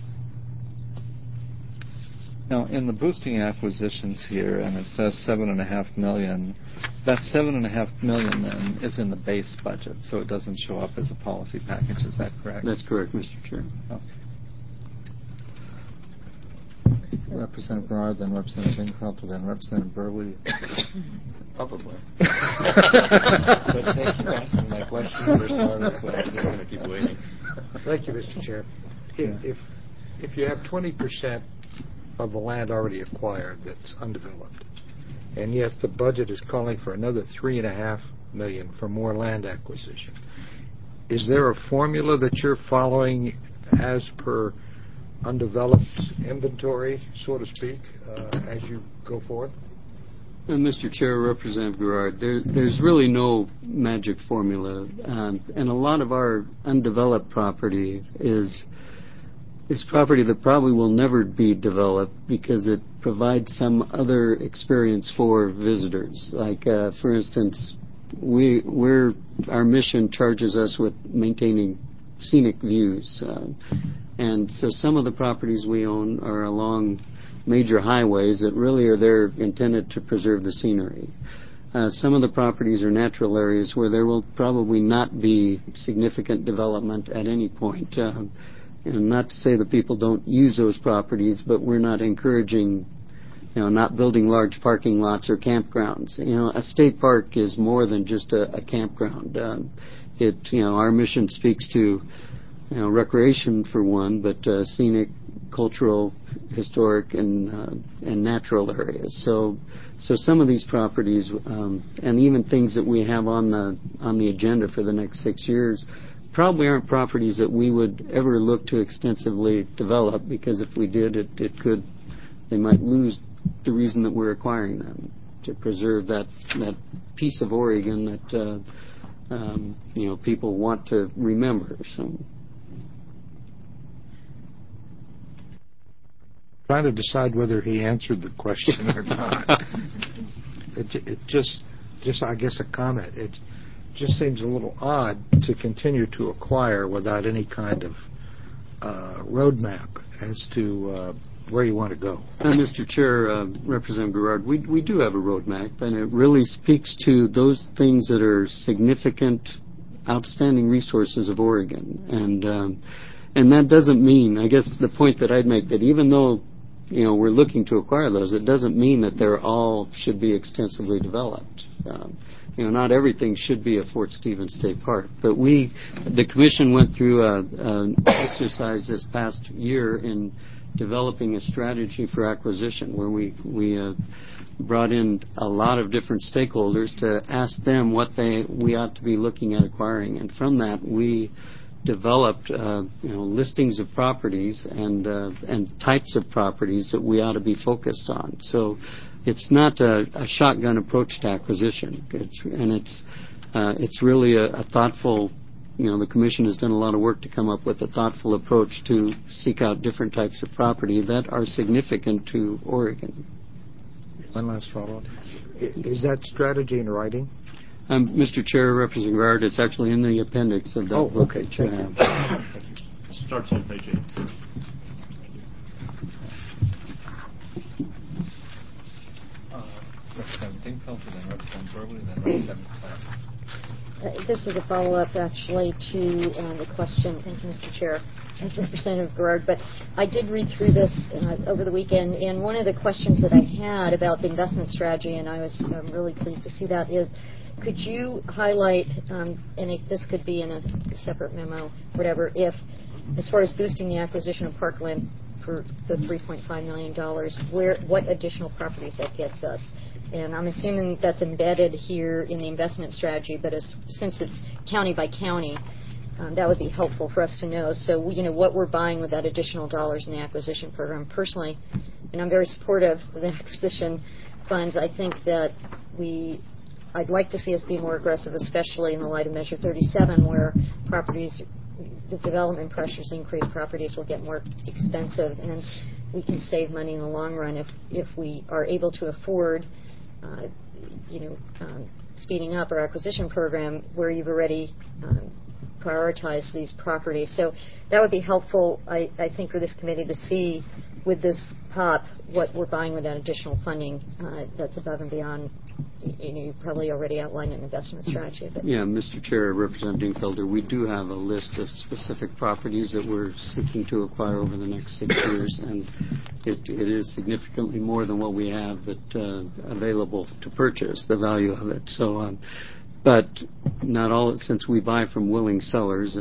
Speaker 1: Now, in the boosting acquisitions here, and it says $7.5 million, that $7.5 million then is in the base budget, so it doesn't show up as a policy package. Is that correct?
Speaker 11: That's correct, Mr. Chair.
Speaker 1: Okay. Representative Bernard, then Representative Inkelter, then Representative Burley.
Speaker 5: Probably. But thank you for asking my question for starters, so I'm just going to keep waiting.
Speaker 6: Thank you, Mr. Chair. If you have 20% of the land already acquired that's undeveloped, and yet the budget is calling for another $3.5 million for more land acquisition, is there a formula that you're following as per undeveloped inventory, so to speak, as you go forward?
Speaker 11: Mr. Chair, Representative Garrard, there's really no magic formula, and a lot of our undeveloped property is property that probably will never be developed because it provides some other experience for visitors. Like, for instance, our mission charges us with maintaining scenic views, and so some of the properties we own are along major highways that really are there intended to preserve the scenery. Some of the properties are natural areas where there will probably not be significant development at any point. And not to say that people don't use those properties, but we're not encouraging, not building large parking lots or campgrounds. A state park is more than just a campground. Our mission speaks to, recreation for one, but scenic, cultural, historic, and natural areas. So some of these properties, and even things that we have on the agenda for the next 6 years, probably aren't properties that we would ever look to extensively develop, because if we did, they might lose the reason that we're acquiring them, to preserve that piece of Oregon that people want to remember. So.
Speaker 6: Trying to decide whether he answered the question or not. It just I guess a comment. It just seems a little odd to continue to acquire without any kind of roadmap as to where you want to go.
Speaker 11: Mr. Chair, Representative Garrard, we do have a roadmap, and it really speaks to those things that are significant, outstanding resources of Oregon. And that doesn't mean, I guess the point that I'd make, that even though we're looking to acquire those, it doesn't mean that they're all should be extensively developed. Not everything should be a Fort Stevens State Park. But the Commission went through an exercise this past year in developing a strategy for acquisition, where we brought in a lot of different stakeholders to ask them what we ought to be looking at acquiring. And from that, we developed listings of properties and types of properties that we ought to be focused on. So it's not a shotgun approach to acquisition. It's really a thoughtful. The Commission has done a lot of work to come up with a thoughtful approach to seek out different types of property that are significant to Oregon.
Speaker 6: One last follow-up. Is that strategy in writing?
Speaker 11: Mr. Chair, Representative Gerard, it's actually in the appendix of that book that you have.
Speaker 10: Starts on page 8.
Speaker 1: Representative Dingfelder, then Representative Burley, then Representative Clark.
Speaker 12: This is a follow-up, actually, to the question. Thank you, Mr. Chair, and Representative Gerard. But I did read through this over the weekend, and one of the questions that I had about the investment strategy, and I was really pleased to see that, is could you highlight, and this could be in a separate memo, whatever, if, as far as boosting the acquisition of parkland for the $3.5 million, what additional properties that gets us? And I'm assuming that's embedded here in the investment strategy, but since it's county by county, that would be helpful for us to know. So, what we're buying with that additional dollars in the acquisition program. Personally, and I'm very supportive of the acquisition funds, I think that I'd like to see us be more aggressive, especially in the light of Measure 37, where the development pressures increase, properties will get more expensive, and we can save money in the long run if we are able to afford speeding up our acquisition program where you've already prioritized these properties. So that would be helpful, I think, for this committee to see with this POP what we're buying with that additional funding that's above and beyond. You probably already outlined an investment strategy. But.
Speaker 11: Yeah, Mr. Chair, Representative Dingfelder, we do have a list of specific properties that we're seeking to acquire over the next 6 years, and it is significantly more than what we have available to purchase, the value of it. So, but not all, since we buy from willing sellers,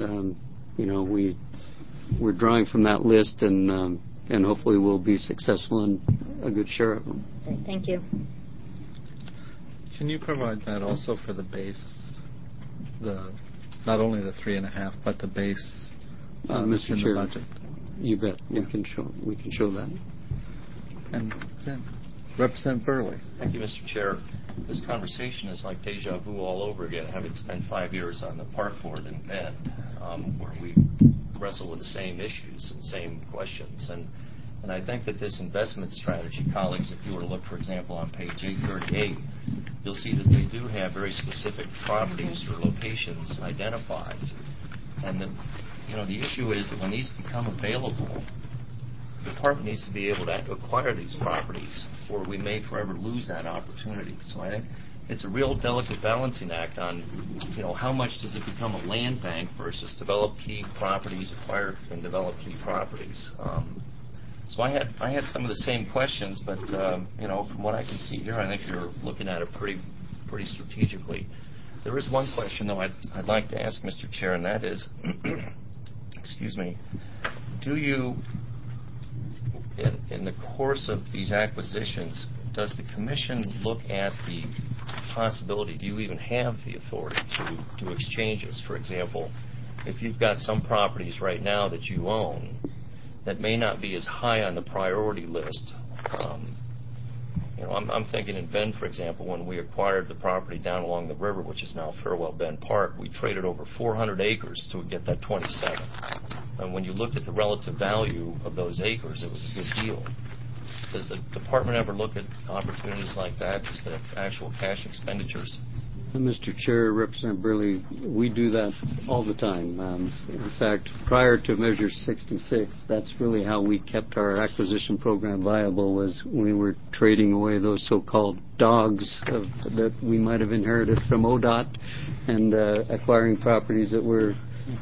Speaker 11: we're drawing from that list, and hopefully we'll be successful in a good share of them.
Speaker 12: Okay, thank you.
Speaker 1: Can you provide that also for the base, not only the 3.5, but the base
Speaker 11: Mr.
Speaker 1: in
Speaker 11: Chair,
Speaker 1: the budget?
Speaker 11: You bet.
Speaker 1: Yeah.
Speaker 11: We can show that.
Speaker 1: And then Representative Burley.
Speaker 9: Thank you, Mr. Chair. This conversation is like deja vu all over again, having spent 5 years on the park board in Bend, where we wrestle with the same issues and same questions. And I think that this investment strategy, colleagues, if you were to look, for example, on page 838, you'll see that they do have very specific properties or locations identified. And the issue is that when these become available, the department needs to be able to acquire these properties, or we may forever lose that opportunity. So I think it's a real delicate balancing act on, how much does it become a land bank versus develop key properties, acquire and develop key properties. So I had some of the same questions, but from what I can see here, I think you're looking at it pretty strategically. There is one question, though, I'd like to ask, Mr. Chair, and that is, excuse me, do you, in the course of these acquisitions, does the Commission look at the possibility, do you even have the authority to do exchanges? For example, if you've got some properties right now that you own that may not be as high on the priority list. I'm thinking in Bend, for example, when we acquired the property down along the river, which is now Farewell Bend Park, we traded over 400 acres to get that 27. And when you looked at the relative value of those acres, it was a good deal. Does the department ever look at opportunities like that instead of actual cash expenditures?
Speaker 11: Mr. Chair, Representative Burley, we do that all the time. In fact, prior to Measure 66, that's really how we kept our acquisition program viable, was we were trading away those so-called dogs that we might have inherited from ODOT and acquiring properties that were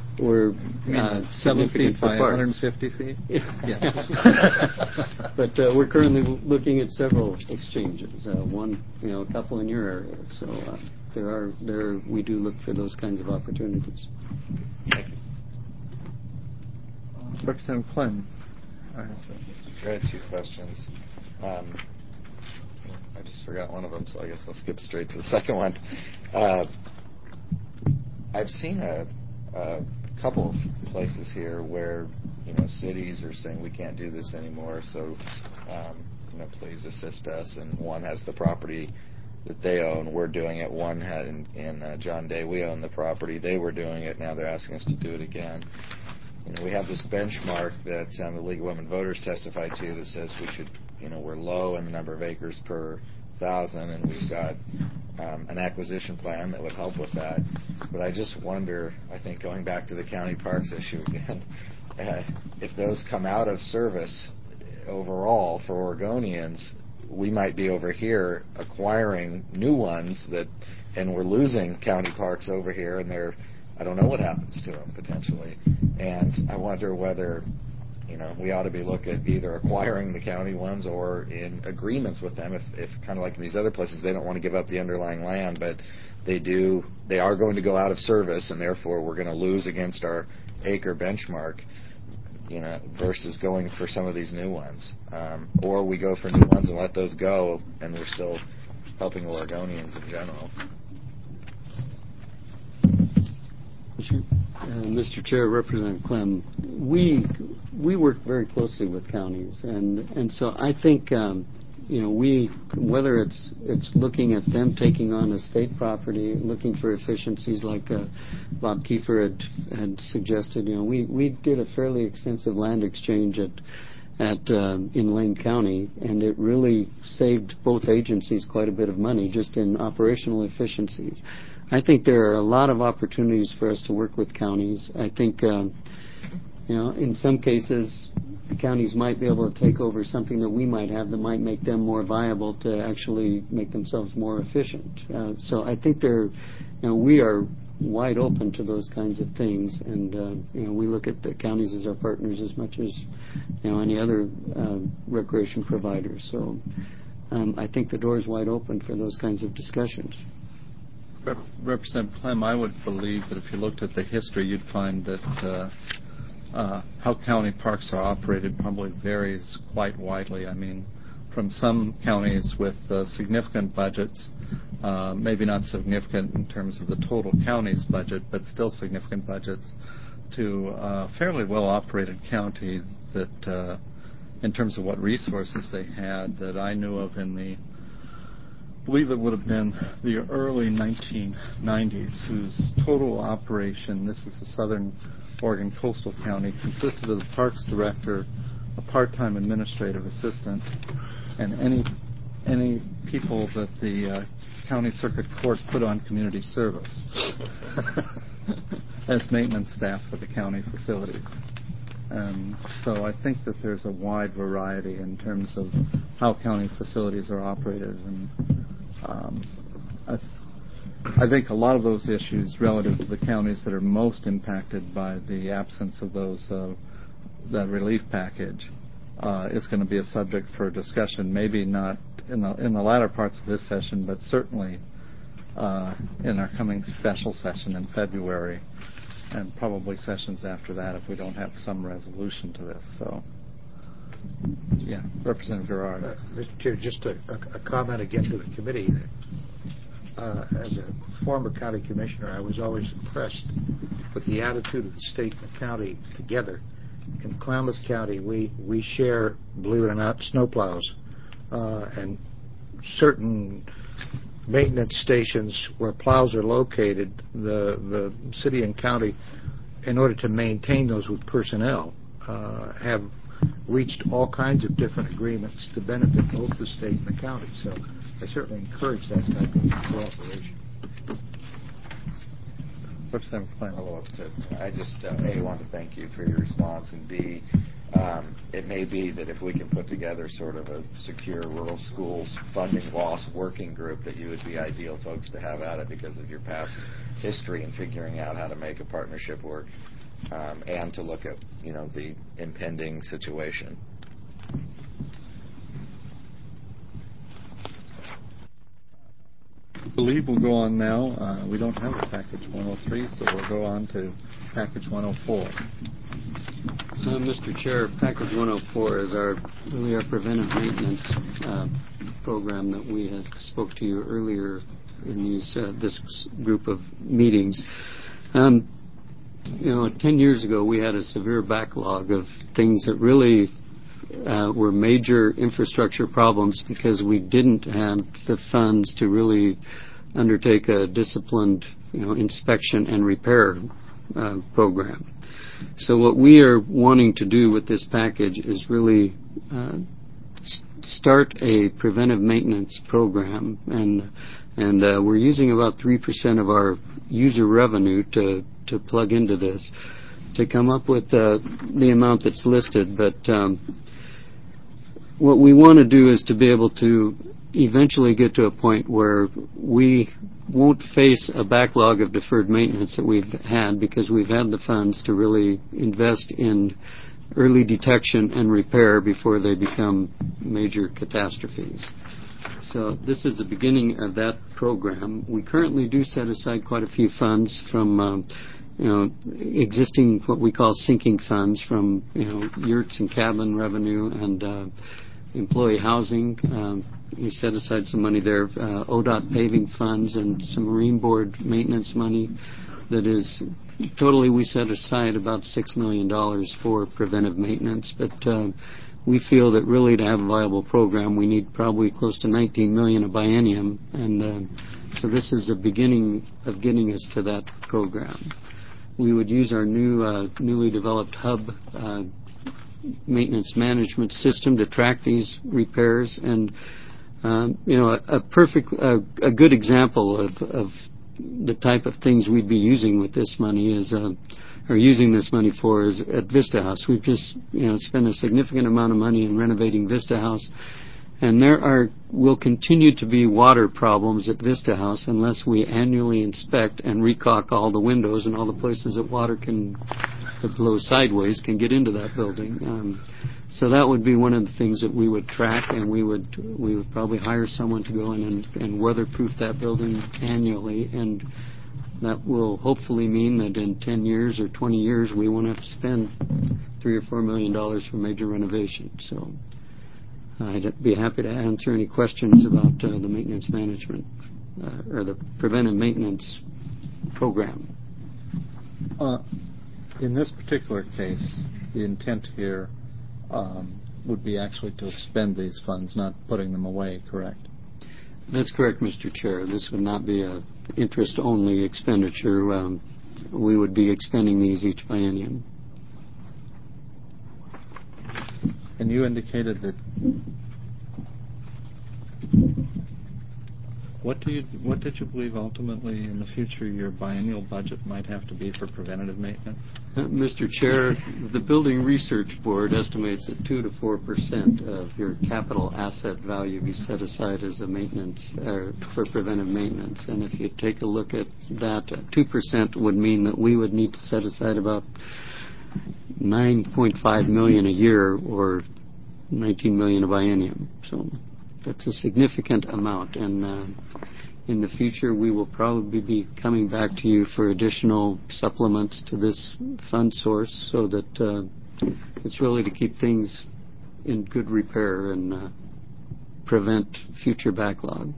Speaker 1: 7 feet by 150 feet?
Speaker 11: Yeah. But we're currently looking at several exchanges, one, a couple in your area. So we do look for those kinds of opportunities.
Speaker 9: Thank you.
Speaker 1: Representative Clem.
Speaker 5: I had 2 questions. I just forgot one of them, so I guess I'll skip straight to the second one. I've seen a couple of places here where cities are saying we can't do this anymore, so please assist us. And one has the property that they own. We're doing it. One had in John Day, we own the property. They were doing it. Now they're asking us to do it again. We have this benchmark that the League of Women Voters testified to that says we should, we're low in the number of acres per $500,000, and we've got an acquisition plan that would help with that. But I just wonder, I think going back to the county parks issue again, if those come out of service overall for Oregonians, we might be over here acquiring new ones and we're losing county parks over here, and I don't know what happens to them potentially. And I wonder whether we ought to be looking at either acquiring the county ones or in agreements with them if kind of like in these other places, they don't want to give up the underlying land, but they are going to go out of service, and therefore we're going to lose against our acre benchmark, versus going for some of these new ones. Or we go for new ones and let those go, and we're still helping Oregonians in general.
Speaker 11: Mr. Chair, Representative Clem, we work very closely with counties, and so I think whether it's looking at them taking on a state property, looking for efficiencies like Bob Kiefer had suggested. We did a fairly extensive land exchange in Lane County, and it really saved both agencies quite a bit of money just in operational efficiencies. I think there are a lot of opportunities for us to work with counties. I think, in some cases, the counties might be able to take over something that we might have that might make them more viable to actually make themselves more efficient. So I think we are wide open to those kinds of things, and we look at the counties as our partners as much as any other recreation providers. So I think the door is wide open for those kinds of discussions.
Speaker 1: Representative Clem, I would believe that if you looked at the history, you'd find that how county parks are operated probably varies quite widely. I mean, from some counties with significant budgets, maybe not significant in terms of the total county's budget, but still significant budgets, to a fairly well-operated county that, in terms of what resources they had, that I knew of I believe it would have been the early 1990s, whose total operation, this is a southern Oregon coastal county, consisted of the parks director, a part-time administrative assistant, and any people that the county circuit court put on community service as maintenance staff for the county facilities. So I think that there's a wide variety in terms of how county facilities are operated, and I think a lot of those issues relative to the counties that are most impacted by the absence of that relief package is going to be a subject for discussion, maybe not in the latter parts of this session, but certainly in our coming special session in February, and probably sessions after that if we don't have some resolution to this. So, yeah, Representative Gerard.
Speaker 6: Mr. Chair, just a comment again to the committee. As a former county commissioner, I was always impressed with the attitude of the state and the county together. In Klamath County, we share, believe it or not, snowplows and certain maintenance stations where plows are located. The city and county, in order to maintain those with personnel, have reached all kinds of different agreements to benefit both the state and the county. So I certainly encourage that type of cooperation.
Speaker 1: Representative Klein.
Speaker 5: Hello. I just, A, want to thank you for your response, and B, it may be that if we can put together sort of a secure rural schools funding loss working group, that you would be ideal folks to have at it because of your past history in figuring out how to make a partnership work, and to look at, the impending situation.
Speaker 1: I believe we'll go on now. We don't have a package 103, so we'll go on to package 104.
Speaker 11: Mr. Chair, package 104 is our preventive maintenance program that we had spoke to you earlier in this group of meetings. 10 years ago, we had a severe backlog of things that really were major infrastructure problems because we didn't have the funds to really undertake a disciplined, inspection and repair program. So what we are wanting to do with this package is really start a preventive maintenance program, and we're using about 3% of our user revenue to plug into this to come up with the amount that's listed. But what we want to do is to be able to eventually get to a point where we won't face a backlog of deferred maintenance that we've had, because we've had the funds to really invest in early detection and repair before they become major catastrophes. So this is the beginning of that program. We currently do set aside quite a few funds from existing what we call sinking funds from yurts and cabin revenue and employee housing. We set aside some money there, ODOT paving funds and some Marine Board maintenance money. That is, totally we set aside about $6 million for preventive maintenance. But we feel that really to have a viable program, we need probably close to $19 million a biennium. And so this is the beginning of getting us to that program. We would use our newly developed hub maintenance management system to track these repairs. And a good example of the type of things we'd be using with this money is, or using this money for, is at Vista House. We've just spent a significant amount of money in renovating Vista House, and there will continue to be water problems at Vista House unless we annually inspect and recaulk all the windows and all the places that water that blow sideways can get into that building. So that would be one of the things that we would track, and we would probably hire someone to go in and weatherproof that building annually, and that will hopefully mean that in 10 years or 20 years we won't have to spend $3 or $4 million for major renovation. So I'd be happy to answer any questions about the maintenance management or the preventive maintenance program.
Speaker 1: In this particular case, the intent here would be actually to expend these funds, not putting them away, correct?
Speaker 11: That's correct, Mr. Chair. This would not be an interest-only expenditure. We would be expending these each biennium.
Speaker 1: And you indicated that. What did you believe ultimately in the future your biennial budget might have to be for preventative maintenance?
Speaker 11: Mr. Chair, the Building Research Board estimates that 2 to 4% of your capital asset value be set aside as a maintenance for preventive maintenance. And if you take a look at that, 2% would mean that we would need to set aside about $9.5 million a year, or $19 million a biennium. So that's a significant amount, and in the future we will probably be coming back to you for additional supplements to this fund source, so that it's really to keep things in good repair and prevent future backlog.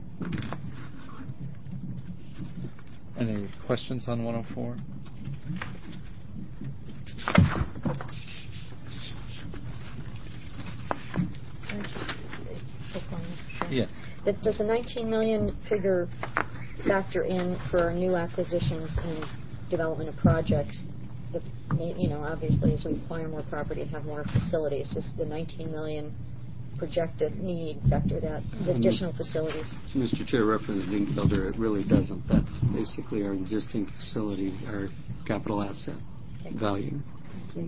Speaker 1: Any questions on 104? Yes.
Speaker 12: Does the $19 million figure factor in for new acquisitions and development of projects? Obviously, as we acquire more property and have more facilities, does the $19 million projected need factor that additional facilities?
Speaker 11: Mr. Chair, Representative Dingfelder, it really doesn't. That's basically our existing facility, our capital asset value.
Speaker 12: Thank you.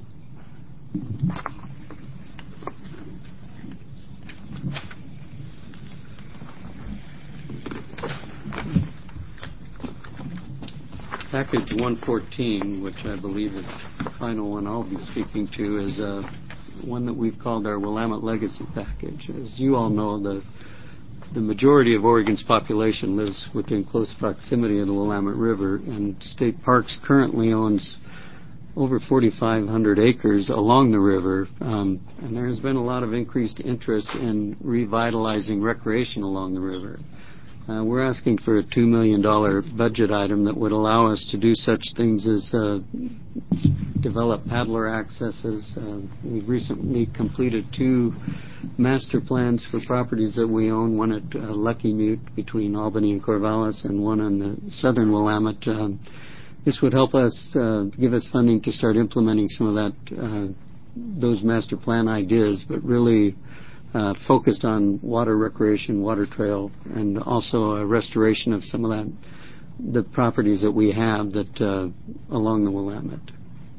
Speaker 11: Package 114, which I believe is the final one I'll be speaking to, is one that we've called our Willamette Legacy Package. As you all know, the majority of Oregon's population lives within close proximity of the Willamette River, and State Parks currently owns over 4,500 acres along the river, and there has been a lot of increased interest in revitalizing recreation along the river. We're asking for a $2 million budget item that would allow us to do such things as develop paddler accesses. We've recently completed 2 master plans for properties that we own, one at Lucky Mute between Albany and Corvallis, and one on the southern Willamette. This would help us, give us funding to start implementing some of those master plan ideas, but really focused on water recreation, water trail, and also a restoration of some of the properties that we have that along the Willamette.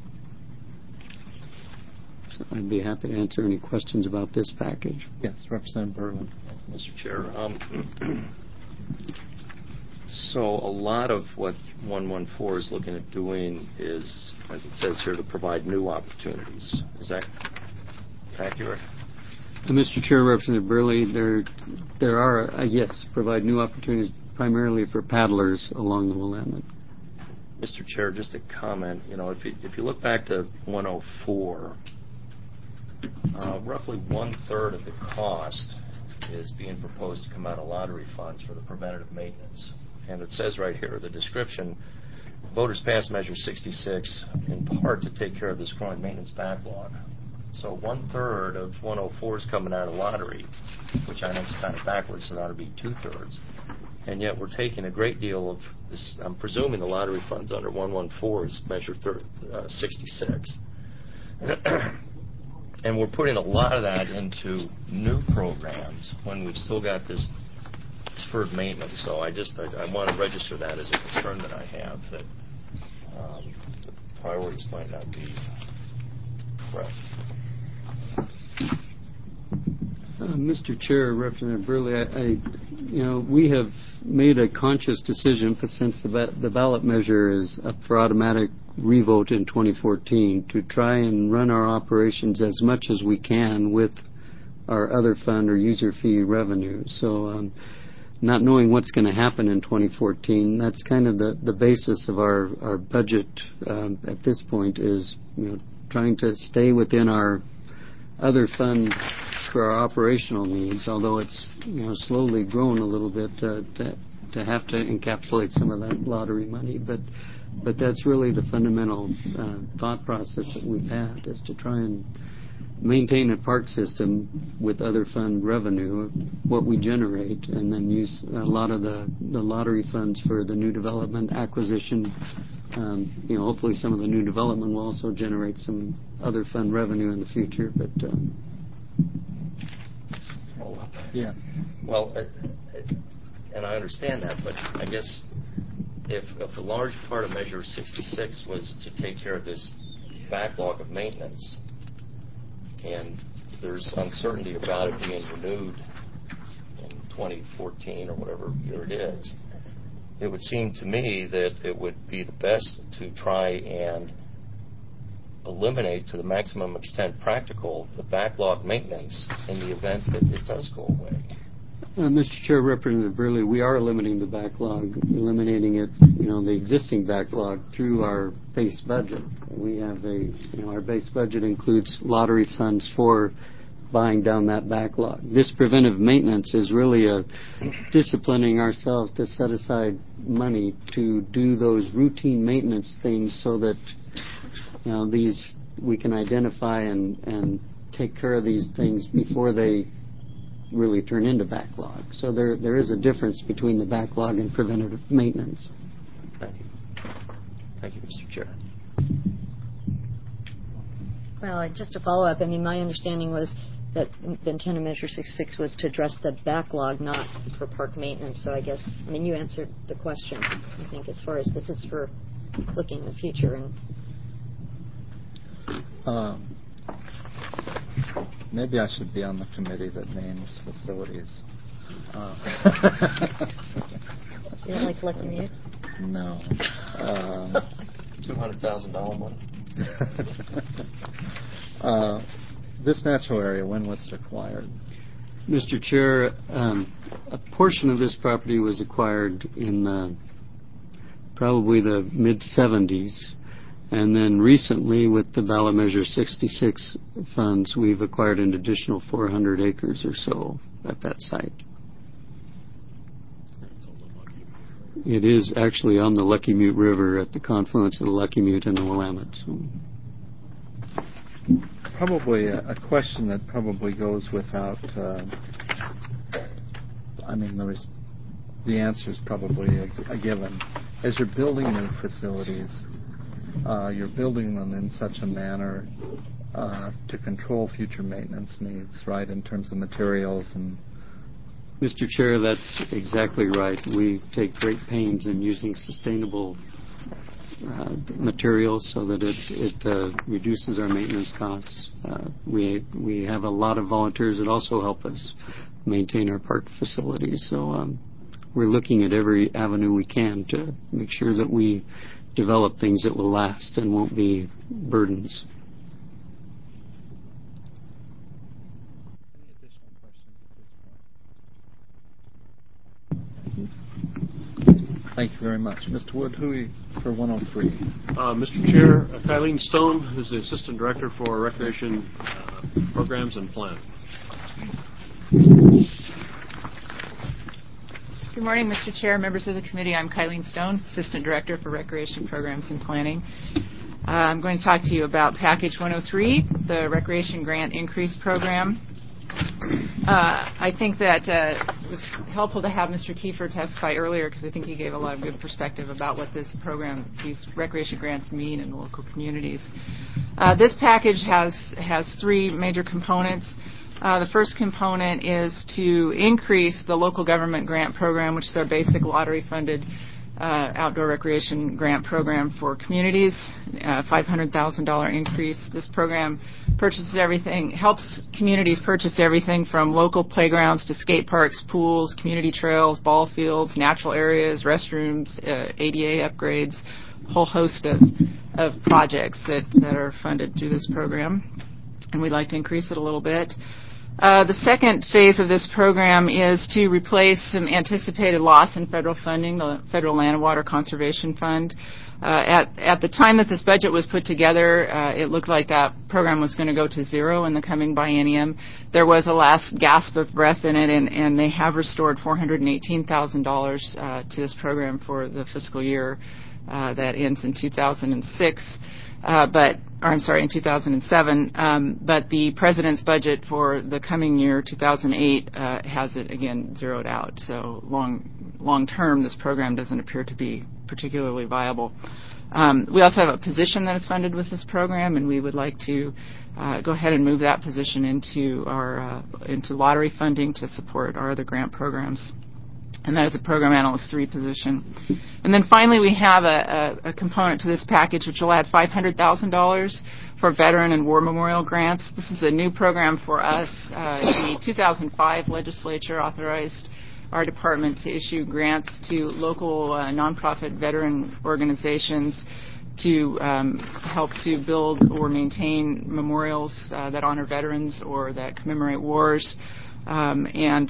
Speaker 11: So I'd be happy to answer any questions about this package.
Speaker 1: Yes, Representative Berlin.
Speaker 9: Mr. Chair, so a lot of what 114 is looking at doing is, as it says here, to provide new opportunities. Is that accurate?
Speaker 11: Mr. Chair, Representative Burley, there are, yes, provide new opportunities primarily for paddlers along the Willamette.
Speaker 9: Mr. Chair, just a comment. If you look back to 104, roughly 1/3 of the cost is being proposed to come out of lottery funds for the preventative maintenance. And it says right here, the description, voters passed Measure 66 in part to take care of this growing maintenance backlog. So 1/3 of 104 is coming out of lottery, which I think is kind of backwards, so that ought to be 2/3. And yet we're taking a great deal of this, I'm presuming the lottery funds under 114 is Measure 66. And we're putting a lot of that into new programs when we've still got this deferred maintenance. So I want to register that as a concern that I have, that the priorities might not be correct.
Speaker 11: Mr. Chair, Representative Burley, we have made a conscious decision since the ballot measure is up for automatic revote in 2014 to try and run our operations as much as we can with our other fund or user fee revenue. So not knowing what's going to happen in 2014, that's kind of the basis of our budget at this point is trying to stay within our other fund for our operational needs, although it's slowly grown a little bit to have to encapsulate some of that lottery money. But that's really the fundamental thought process that we've had, is to try and maintain a park system with other fund revenue, what we generate, and then use a lot of the lottery funds for the new development acquisition. Hopefully some of the new development will also generate some other fund revenue in the future. But
Speaker 1: yeah.
Speaker 9: Well, and I understand that, but I guess if a large part of Measure 66 was to take care of this backlog of maintenance, and there's uncertainty about it being renewed in 2014 or whatever year it is, it would seem to me that it would be the best to try and eliminate to the maximum extent practical the backlog maintenance in the event that it does go away.
Speaker 11: Mr. Chair, Representative Burley, we are eliminating the backlog, eliminating it, the existing backlog through our base budget. We have our base budget includes lottery funds for buying down that backlog. This preventive maintenance is really a disciplining ourselves to set aside money to do those routine maintenance things so that these we can identify and take care of these things before they really turn into backlog. So there is a difference between the backlog and preventative maintenance.
Speaker 9: Thank you. Thank you, Mr. Chair.
Speaker 12: Well, just to follow up, my understanding was that the intent of Measure 66 was to address the backlog, not for park maintenance. So I guess, you answered the question, I think, as far as this is for looking in the future. And
Speaker 1: maybe I should be on the committee that names facilities.
Speaker 12: You don't like Lucky Mute?
Speaker 1: No.
Speaker 9: $200,000 one.
Speaker 1: This natural area, when was it acquired?
Speaker 11: Mr. Chair, a portion of this property was acquired in probably the mid-'70s. And then recently, with the ballot measure 66 funds, we've acquired an additional 400 acres or so at that site. It is actually on the Lucky Mute River at the confluence of the Lucky Mute and the Willamette. So.
Speaker 1: Probably a question that probably goes without. The answer is probably a given. As you're building new facilities, you're building them in such a manner to control future maintenance needs, right, in terms of materials and...
Speaker 11: Mr. Chair, that's exactly right. We take great pains in using sustainable materials so that it reduces our maintenance costs. We have a lot of volunteers that also help us maintain our park facilities. So we're looking at every avenue we can to make sure that we develop things that will last and won't be burdens.
Speaker 1: Any additional questions at this point? Thank you very much. Mr. Wood, who are you for 103?
Speaker 10: Mr. Chair, Kylene Stone, who's the Assistant Director for Recreation Programs and Planning.
Speaker 13: Good morning, Mr. Chair, members of the committee. I'm Kylene Stone, Assistant Director for Recreation Programs and Planning. I'm going to talk to you about Package 103, the Recreation Grant Increase Program. I think that it was helpful to have Mr. Kiefer testify earlier because I think he gave a lot of good perspective about what this program, these recreation grants mean in local communities. This package has three major components. The first component is to increase the local government grant program, which is our basic lottery-funded outdoor recreation grant program for communities, $500,000 increase. This program purchases everything, helps communities purchase everything from local playgrounds to skate parks, pools, community trails, ball fields, natural areas, restrooms, ADA upgrades, a whole host of projects that are funded through this program. And we'd like to increase it a little bit. The second phase of this program is to replace some anticipated loss in federal funding, the Federal Land and Water Conservation Fund. At the time that this budget was put together, it looked like that program was going to go to zero in the coming biennium. There was a last gasp of breath in it, and they have restored $418,000 to this program for the fiscal year that ends in 2006. In 2007, but the President's budget for the coming year, 2008, has it, again, zeroed out. So long term, this program doesn't appear to be particularly viable. We also have a position that is funded with this program, and we would like to go ahead and move that position into lottery funding to support our other grant programs. And that is a Program Analyst 3 position. And then finally, we have a component to this package which will add $500,000 for veteran and war memorial grants. This is a new program for us. The 2005 legislature authorized our department to issue grants to local nonprofit veteran organizations to help to build or maintain memorials that honor veterans or that commemorate wars. And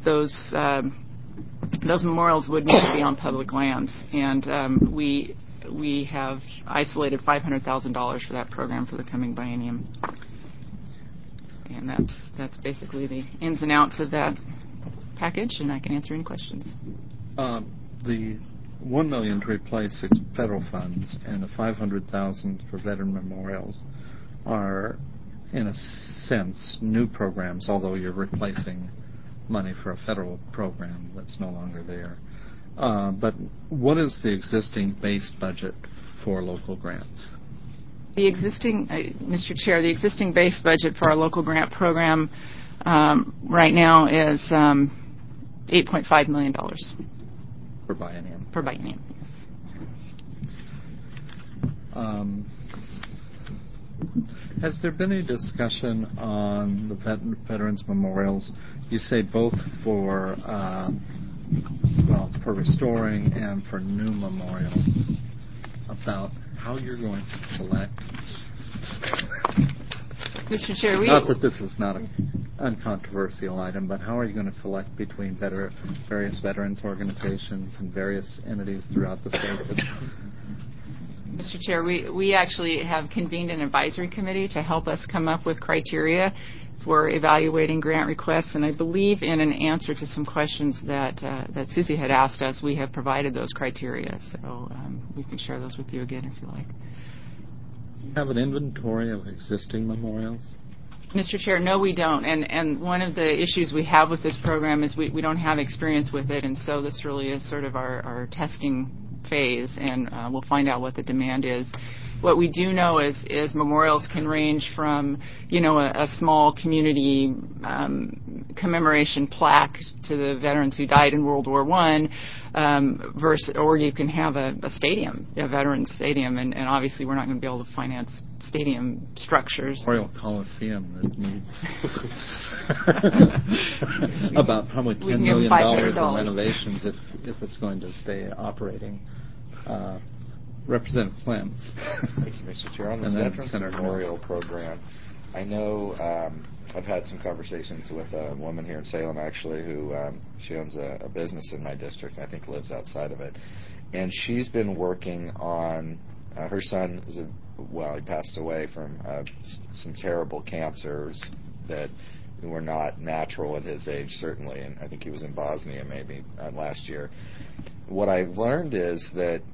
Speaker 13: those memorials would need to be on public lands, and we have isolated $500,000 for that program for the coming biennium. And that's basically the ins and outs of that package, and I can answer any questions.
Speaker 1: The $1 million to replace federal funds and the $500,000 for veteran memorials are, in a sense, new programs, although you're replacing money for a federal program that's no longer there. But what is the existing base budget for local grants?
Speaker 13: The existing, Mr. Chair, the existing base budget for our local grant program right now is $8.5 million.
Speaker 1: Per biennium?
Speaker 13: Per biennium, yes.
Speaker 1: Has there been any discussion on the veterans memorials? You say both for restoring and for new memorials, about how you're going to select.
Speaker 13: Mr. Chair,
Speaker 1: not that this is not an uncontroversial item, but how are you going to select between various veterans organizations and various entities throughout the state?
Speaker 13: Mr. Chair, we actually have convened an advisory committee to help us come up with criteria for evaluating grant requests, and I believe in an answer to some questions that Susie had asked us, we have provided those criteria, so we can share those with you again if you like.
Speaker 1: Do you have an inventory of existing memorials?
Speaker 13: Mr. Chair, no, we don't, and one of the issues we have with this program is we don't have experience with it, and so this really is sort of our testing phase, and we'll find out what the demand is. What we do know is memorials can range from, a small community commemoration plaque to the veterans who died in World War I, or you can have a stadium, a veterans stadium, and obviously we're not going to be able to finance stadium structures.
Speaker 1: Royal Coliseum that needs about probably $10 million in renovations if it's going to stay operating. Representative Clem.
Speaker 5: Thank you, Mr. Chair. On the Veterans Memorial Program, I know I've had some conversations with a woman here in Salem, actually, who she owns a business in my district, I think lives outside of it. And she's been working on, her son is he passed away from some terrible cancers that were not natural at his age, certainly, and I think he was in Bosnia maybe last year. What I've learned is that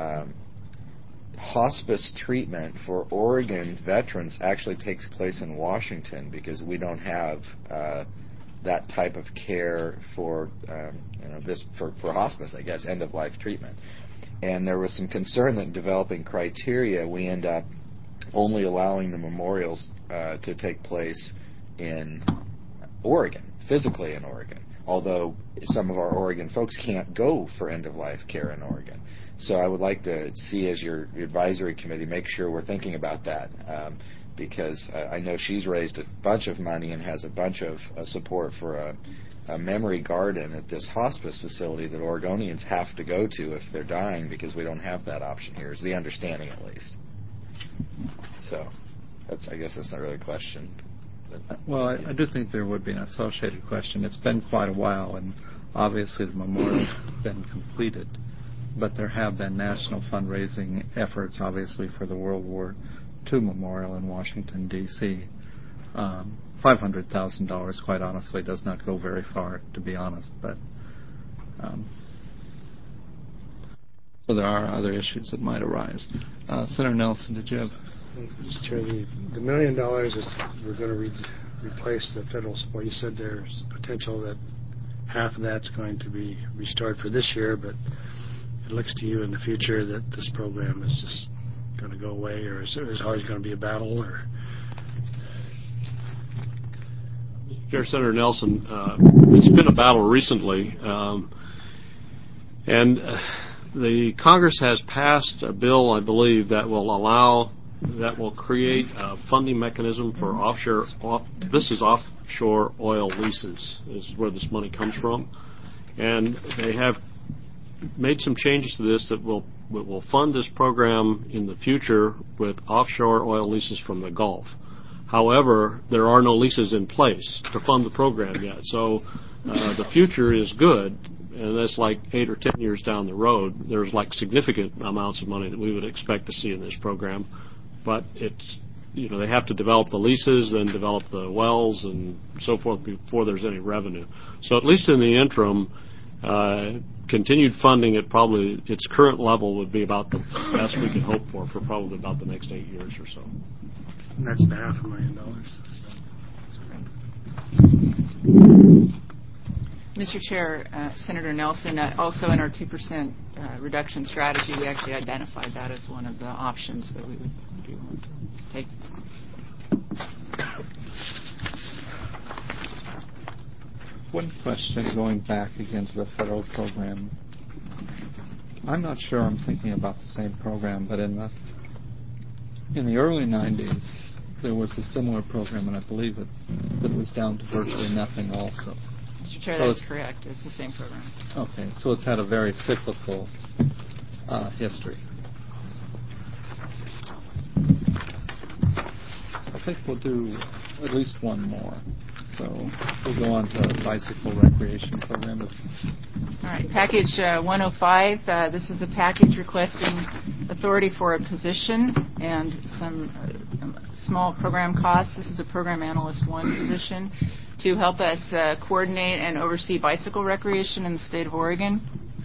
Speaker 5: hospice treatment for Oregon veterans actually takes place in Washington because we don't have that type of care for for hospice, I guess, end-of-life treatment. And there was some concern that in developing criteria, we end up only allowing the memorials to take place in Oregon, physically in Oregon, although some of our Oregon folks can't go for end-of-life care in Oregon. So I would like to see, as your advisory committee, make sure we're thinking about that, because I know she's raised a bunch of money and has a bunch of support for a memory garden at this hospice facility that Oregonians have to go to if they're dying, because we don't have that option here, is the understanding at least. So I guess that's not really a question.
Speaker 1: Well, I do think there would be an associated question. It's been quite a while, and obviously the memorial's been completed. But there have been national fundraising efforts, obviously, for the World War II Memorial in Washington, D.C. $500,000, quite honestly, does not go very far, to be honest. But so there are other issues that might arise. Senator Nelson, did you have?
Speaker 14: Mr. Chair, the $1 million is we're going to replace the federal support. You said there's potential that half of that's going to be restored for this year, but it looks to you in the future that this program is just going to go away, or is there always going to be a battle? Or
Speaker 10: Mr. Chair, Senator Nelson, it's been a battle recently, and the Congress has passed a bill, I believe, that will create a funding mechanism for offshore oil leases, is where this money comes from, and they have made some changes to this that will fund this program in the future with offshore oil leases from the Gulf. However, there are no leases in place to fund the program yet. So the future is good, and that's like 8 or 10 years down the road. There's significant amounts of money that we would expect to see in this program, but it's they have to develop the leases, then develop the wells and so forth before there's any revenue. So at least in the interim, continued funding at probably its current level would be about the best we can hope for probably about the next 8 years or so.
Speaker 14: And that's the $500,000.
Speaker 13: Mr. Chair, Senator Nelson, also in our 2% reduction strategy, we actually identified that as one of the options that we would be willing to take.
Speaker 1: One question going back again to the federal program. I'm not sure I'm thinking about the same program, but in the early 90s, there was a similar program, and I believe that it was down to virtually nothing also.
Speaker 13: Mr. Chair, that's correct. It's the same program.
Speaker 1: Okay, so it's had a very cyclical history. I think we'll do at least one more. So we'll go on to the bicycle recreation program.
Speaker 13: All right, package 105. This is a package requesting authority for a position and some small program costs. This is a program analyst 1 position to help us coordinate and oversee bicycle recreation in the state of Oregon.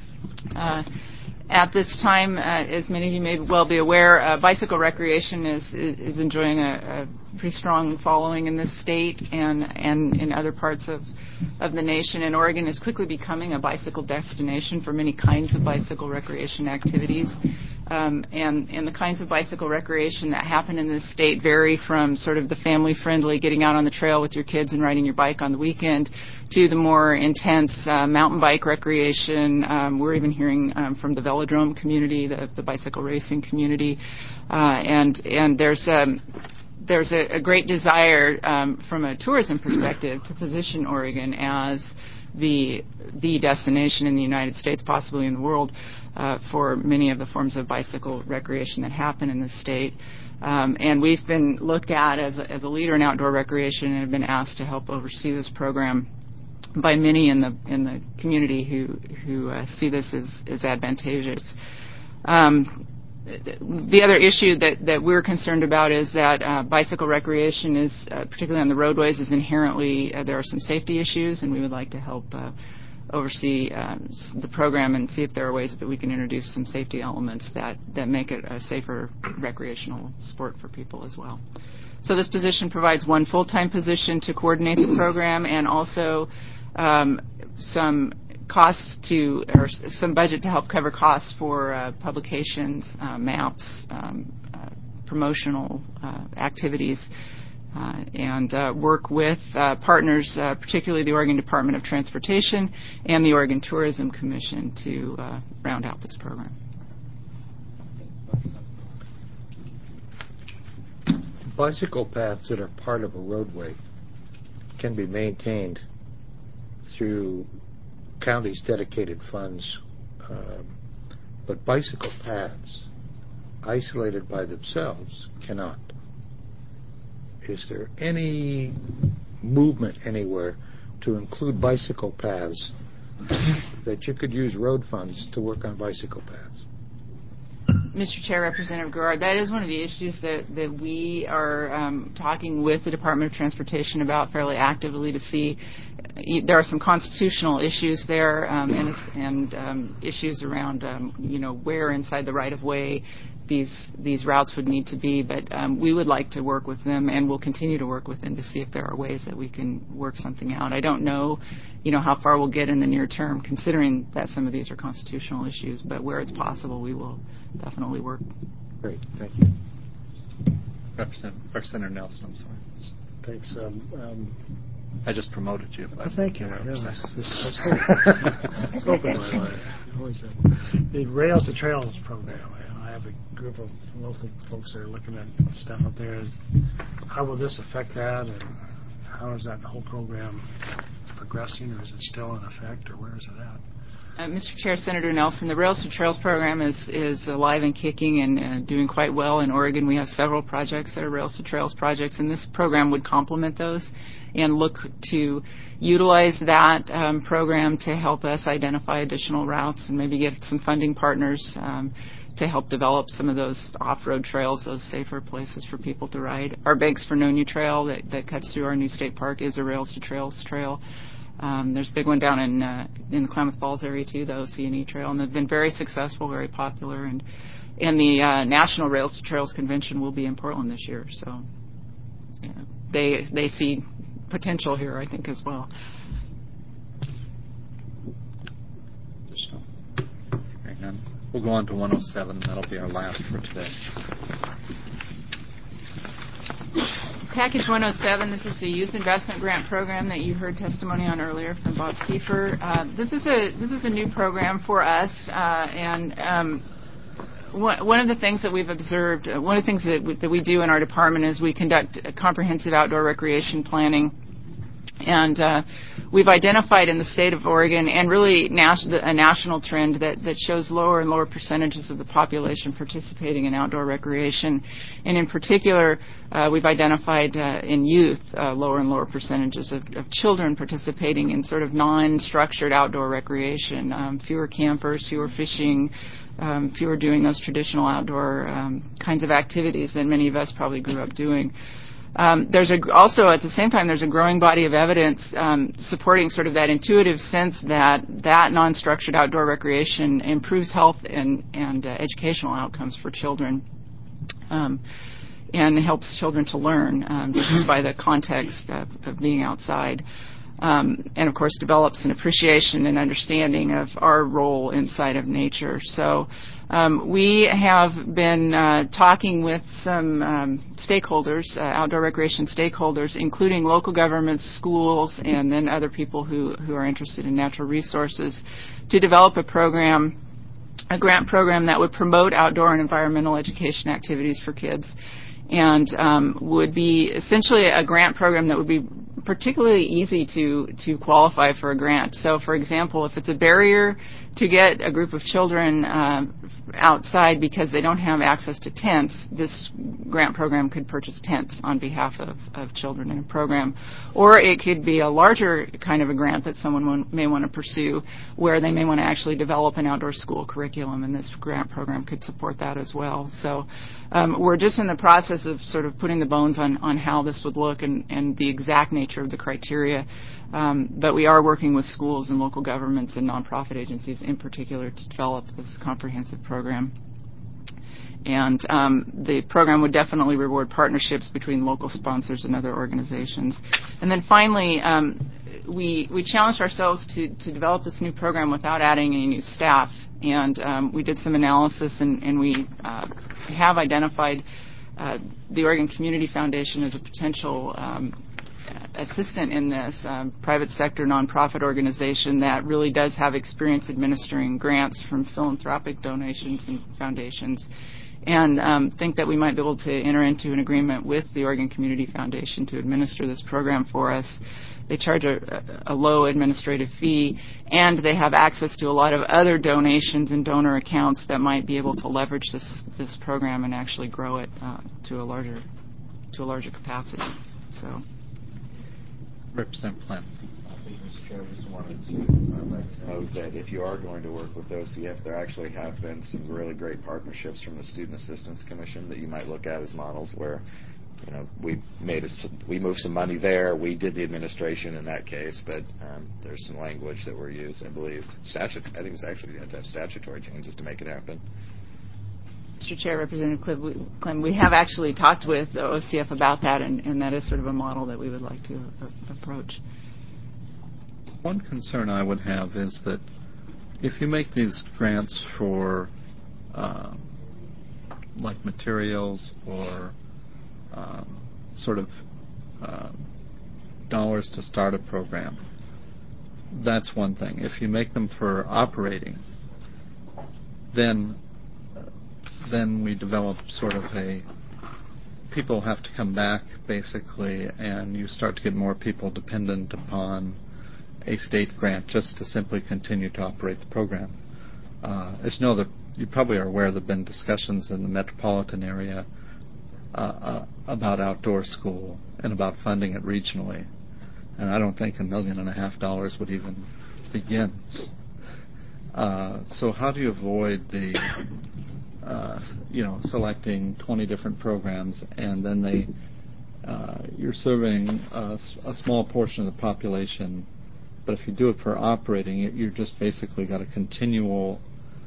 Speaker 13: At this time, as many of you may well be aware, bicycle recreation is enjoying a pretty strong following in this state and in other parts of the nation. And Oregon is quickly becoming a bicycle destination for many kinds of bicycle recreation activities. And the kinds of bicycle recreation that happen in this state vary from sort of the family-friendly getting out on the trail with your kids and riding your bike on the weekend to the more intense mountain bike recreation. We're even hearing from the velodrome community, the bicycle racing community, and there's a great desire from a tourism perspective to position Oregon as the destination in the United States, possibly in the world, for many of the forms of bicycle recreation that happen in the state. And we've been looked at as a leader in outdoor recreation and have been asked to help oversee this program by many in the community who see this as advantageous. The other issue that we're concerned about is that bicycle recreation is, particularly on the roadways, is inherently, there are some safety issues, and we would like to help oversee the program and see if there are ways that we can introduce some safety elements that make it a safer recreational sport for people as well. So this position provides one full-time position to coordinate the program and also some costs or some budget to help cover costs for publications, maps, promotional activities, and work with partners, particularly the Oregon Department of Transportation and the Oregon Tourism Commission to round out this program.
Speaker 6: Bicycle paths that are part of a roadway can be maintained through county's dedicated funds, but bicycle paths isolated by themselves cannot. Is there any movement anywhere to include bicycle paths that you could use road funds to work on bicycle paths?
Speaker 13: Mr. Chair, Representative Garrard, that is one of the issues that we are talking with the Department of Transportation about fairly actively to see. There are some constitutional issues there and issues around, where inside the right-of-way these routes would need to be. But we would like to work with them, and we'll continue to work with them to see if there are ways that we can work something out. I don't know, how far we'll get in the near term, considering that some of these are constitutional issues. But where it's possible, we will definitely work.
Speaker 6: Great, thank you.
Speaker 1: Representative Nelson, I'm sorry.
Speaker 14: Thanks.
Speaker 1: I just promoted you.
Speaker 14: Thank you. It's open my life. The Rails to Trails program. I have a group of local folks that are looking at stuff up there. How will this affect that, and how is that whole program progressing, or is it still in effect, or where is it at?
Speaker 13: Mr. Chair, Senator Nelson, the Rails to Trails program is alive and kicking and doing quite well in Oregon. We have several projects that are Rails to Trails projects, and this program would complement those and look to utilize that program to help us identify additional routes and maybe get some funding partners to help develop some of those off-road trails, those safer places for people to ride. Our Banks for No New Trail that cuts through our new state park is a Rails to Trails trail. There's a big one down in the Klamath Falls area, too, the OC&E Trail, and they've been very successful, very popular. And the National Rails to Trails Convention will be in Portland this year, so they see potential here, I think, as well.
Speaker 1: We'll go on to 107. That'll be our last for today.
Speaker 13: Package 107, this is the Youth Investment Grant Program that you heard testimony on earlier from Bob Kiefer. This is a new program for us, and one of the things that we've observed, one of the things that we do in our department is we conduct comprehensive outdoor recreation planning. And we've identified in the state of Oregon and really a national trend that shows lower and lower percentages of the population participating in outdoor recreation. And in particular, we've identified in youth lower and lower percentages of children participating in sort of non-structured outdoor recreation, fewer campers, fewer fishing, fewer doing those traditional outdoor kinds of activities that many of us probably grew up doing. Also, at the same time, there's a growing body of evidence supporting sort of that intuitive sense that non-structured outdoor recreation improves health and educational outcomes for children and helps children to learn just by the context of being outside. and of course develops an appreciation and understanding of our role inside of nature. So we have been talking with some stakeholders, outdoor recreation stakeholders, including local governments, schools, and then other people who are interested in natural resources, to develop a grant program that would promote outdoor and environmental education activities for kids, and would be essentially a grant program that would be particularly easy to qualify for a grant. So, for example, if it's a barrier to get a group of children outside because they don't have access to tents, this grant program could purchase tents on behalf of children in a program. Or it could be a larger kind of a grant that someone may want to pursue, where they may want to actually develop an outdoor school curriculum, and this grant program could support that as well. So we're just in the process of sort of putting the bones on how this would look and the exact nature of the criteria. But we are working with schools and local governments and nonprofit agencies in particular to develop this comprehensive program. And the program would definitely reward partnerships between local sponsors and other organizations. And then finally, we challenged ourselves to develop this new program without adding any new staff. And we did some analysis, and we have identified the Oregon Community Foundation as a potential assistant in this private sector nonprofit organization that really does have experience administering grants from philanthropic donations and foundations, and think that we might be able to enter into an agreement with the Oregon Community Foundation to administer this program for us. They charge a low administrative fee, and they have access to a lot of other donations and donor accounts that might be able to leverage this program and actually grow it to a larger capacity. So.
Speaker 1: Representative Plant.
Speaker 5: Mr. Chair, I just wanted to let you know that if you are going to work with OCF, there actually have been some really great partnerships from the Student Assistance Commission that you might look at as models where, you know, we moved some money there, we did the administration in that case, but there's some language that were used, I believe. I think it's actually you had to have statutory changes to make it happen.
Speaker 13: Mr. Chair, Representative Clem, we have actually talked with OCF about that, and that is sort of a model that we would like to approach.
Speaker 1: One concern I would have is that if you make these grants for like materials or sort of dollars to start a program, that's one thing. If you make them for operating, then we develop sort of people have to come back, basically, and you start to get more people dependent upon a state grant just to simply continue to operate the program. As you know, that you probably are aware there have been discussions in the metropolitan area about outdoor school and about funding it regionally. And I don't think $1.5 million would even begin. So how do you avoid the selecting 20 different programs, and then you're serving a small portion of the population, but if you do it for operating, you're just basically got a continual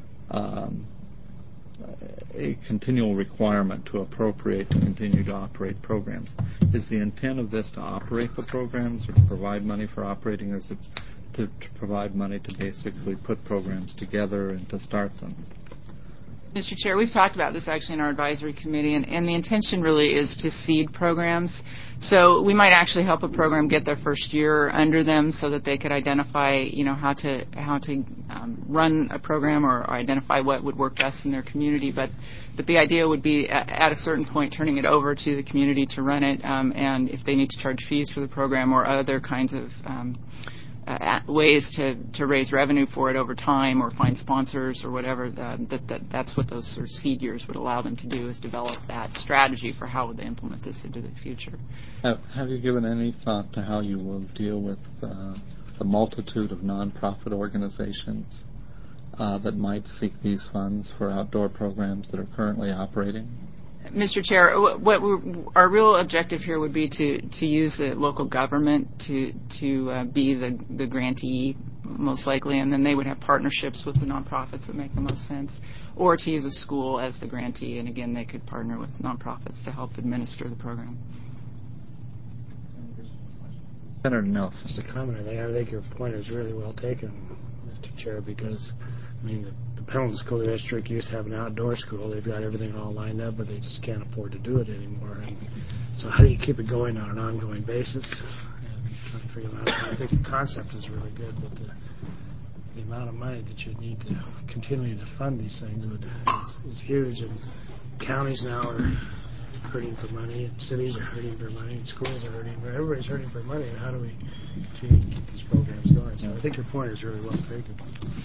Speaker 1: requirement to appropriate to continue to operate programs. Is the intent of this to operate the programs or to provide money for operating, or is it to provide money to basically put programs together and to start them?
Speaker 13: Mr. Chair, we've talked about this actually in our advisory committee, and the intention really is to seed programs. So we might actually help a program get their first year under them so that they could identify, how to run a program or identify what would work best in their community. But the idea would be at a certain point turning it over to the community to run it, and if they need to charge fees for the program or other kinds of ways to raise revenue for it over time or find sponsors or whatever, that's what those sort of seed years would allow them to do, is develop that strategy for how would they implement this into the future.
Speaker 1: Have you given any thought to how you will deal with the multitude of nonprofit organizations that might seek these funds for outdoor programs that are currently operating?
Speaker 13: Mr. Chair, our real objective here would be to use the local government to be the grantee, most likely, and then they would have partnerships with the nonprofits that make the most sense, or to use a school as the grantee, and again, they could partner with nonprofits to help administer the program.
Speaker 1: Senator Nelson.
Speaker 14: Just a comment. I think your point is really well taken, Mr. Chair, because, I mean, the Pendleton School District used to have an outdoor school. They've got everything all lined up, but they just can't afford to do it anymore. And so how do you keep it going on an ongoing basis? And trying to figure that out. I think the concept is really good, but the amount of money that you need to continue to fund these things is huge. And counties now are hurting for money, and cities are hurting for money, and schools are hurting for everybody's hurting for money. And how do we continue to keep these programs going? So I think your point is really well taken.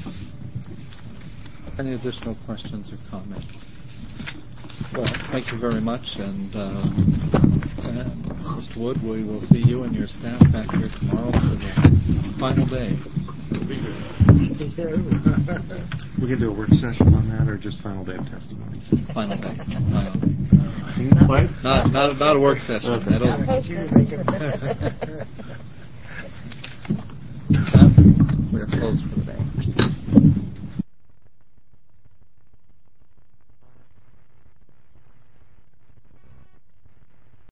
Speaker 1: Any additional questions or comments? Well, thank you very much, and Mr. Wood, we will see you and your staff back here tomorrow for the final day.
Speaker 8: We can do a work session on that, or just final day of testimony?
Speaker 1: Final day.
Speaker 8: What?
Speaker 1: Not a work session.
Speaker 8: Okay.
Speaker 1: We're closed for the day.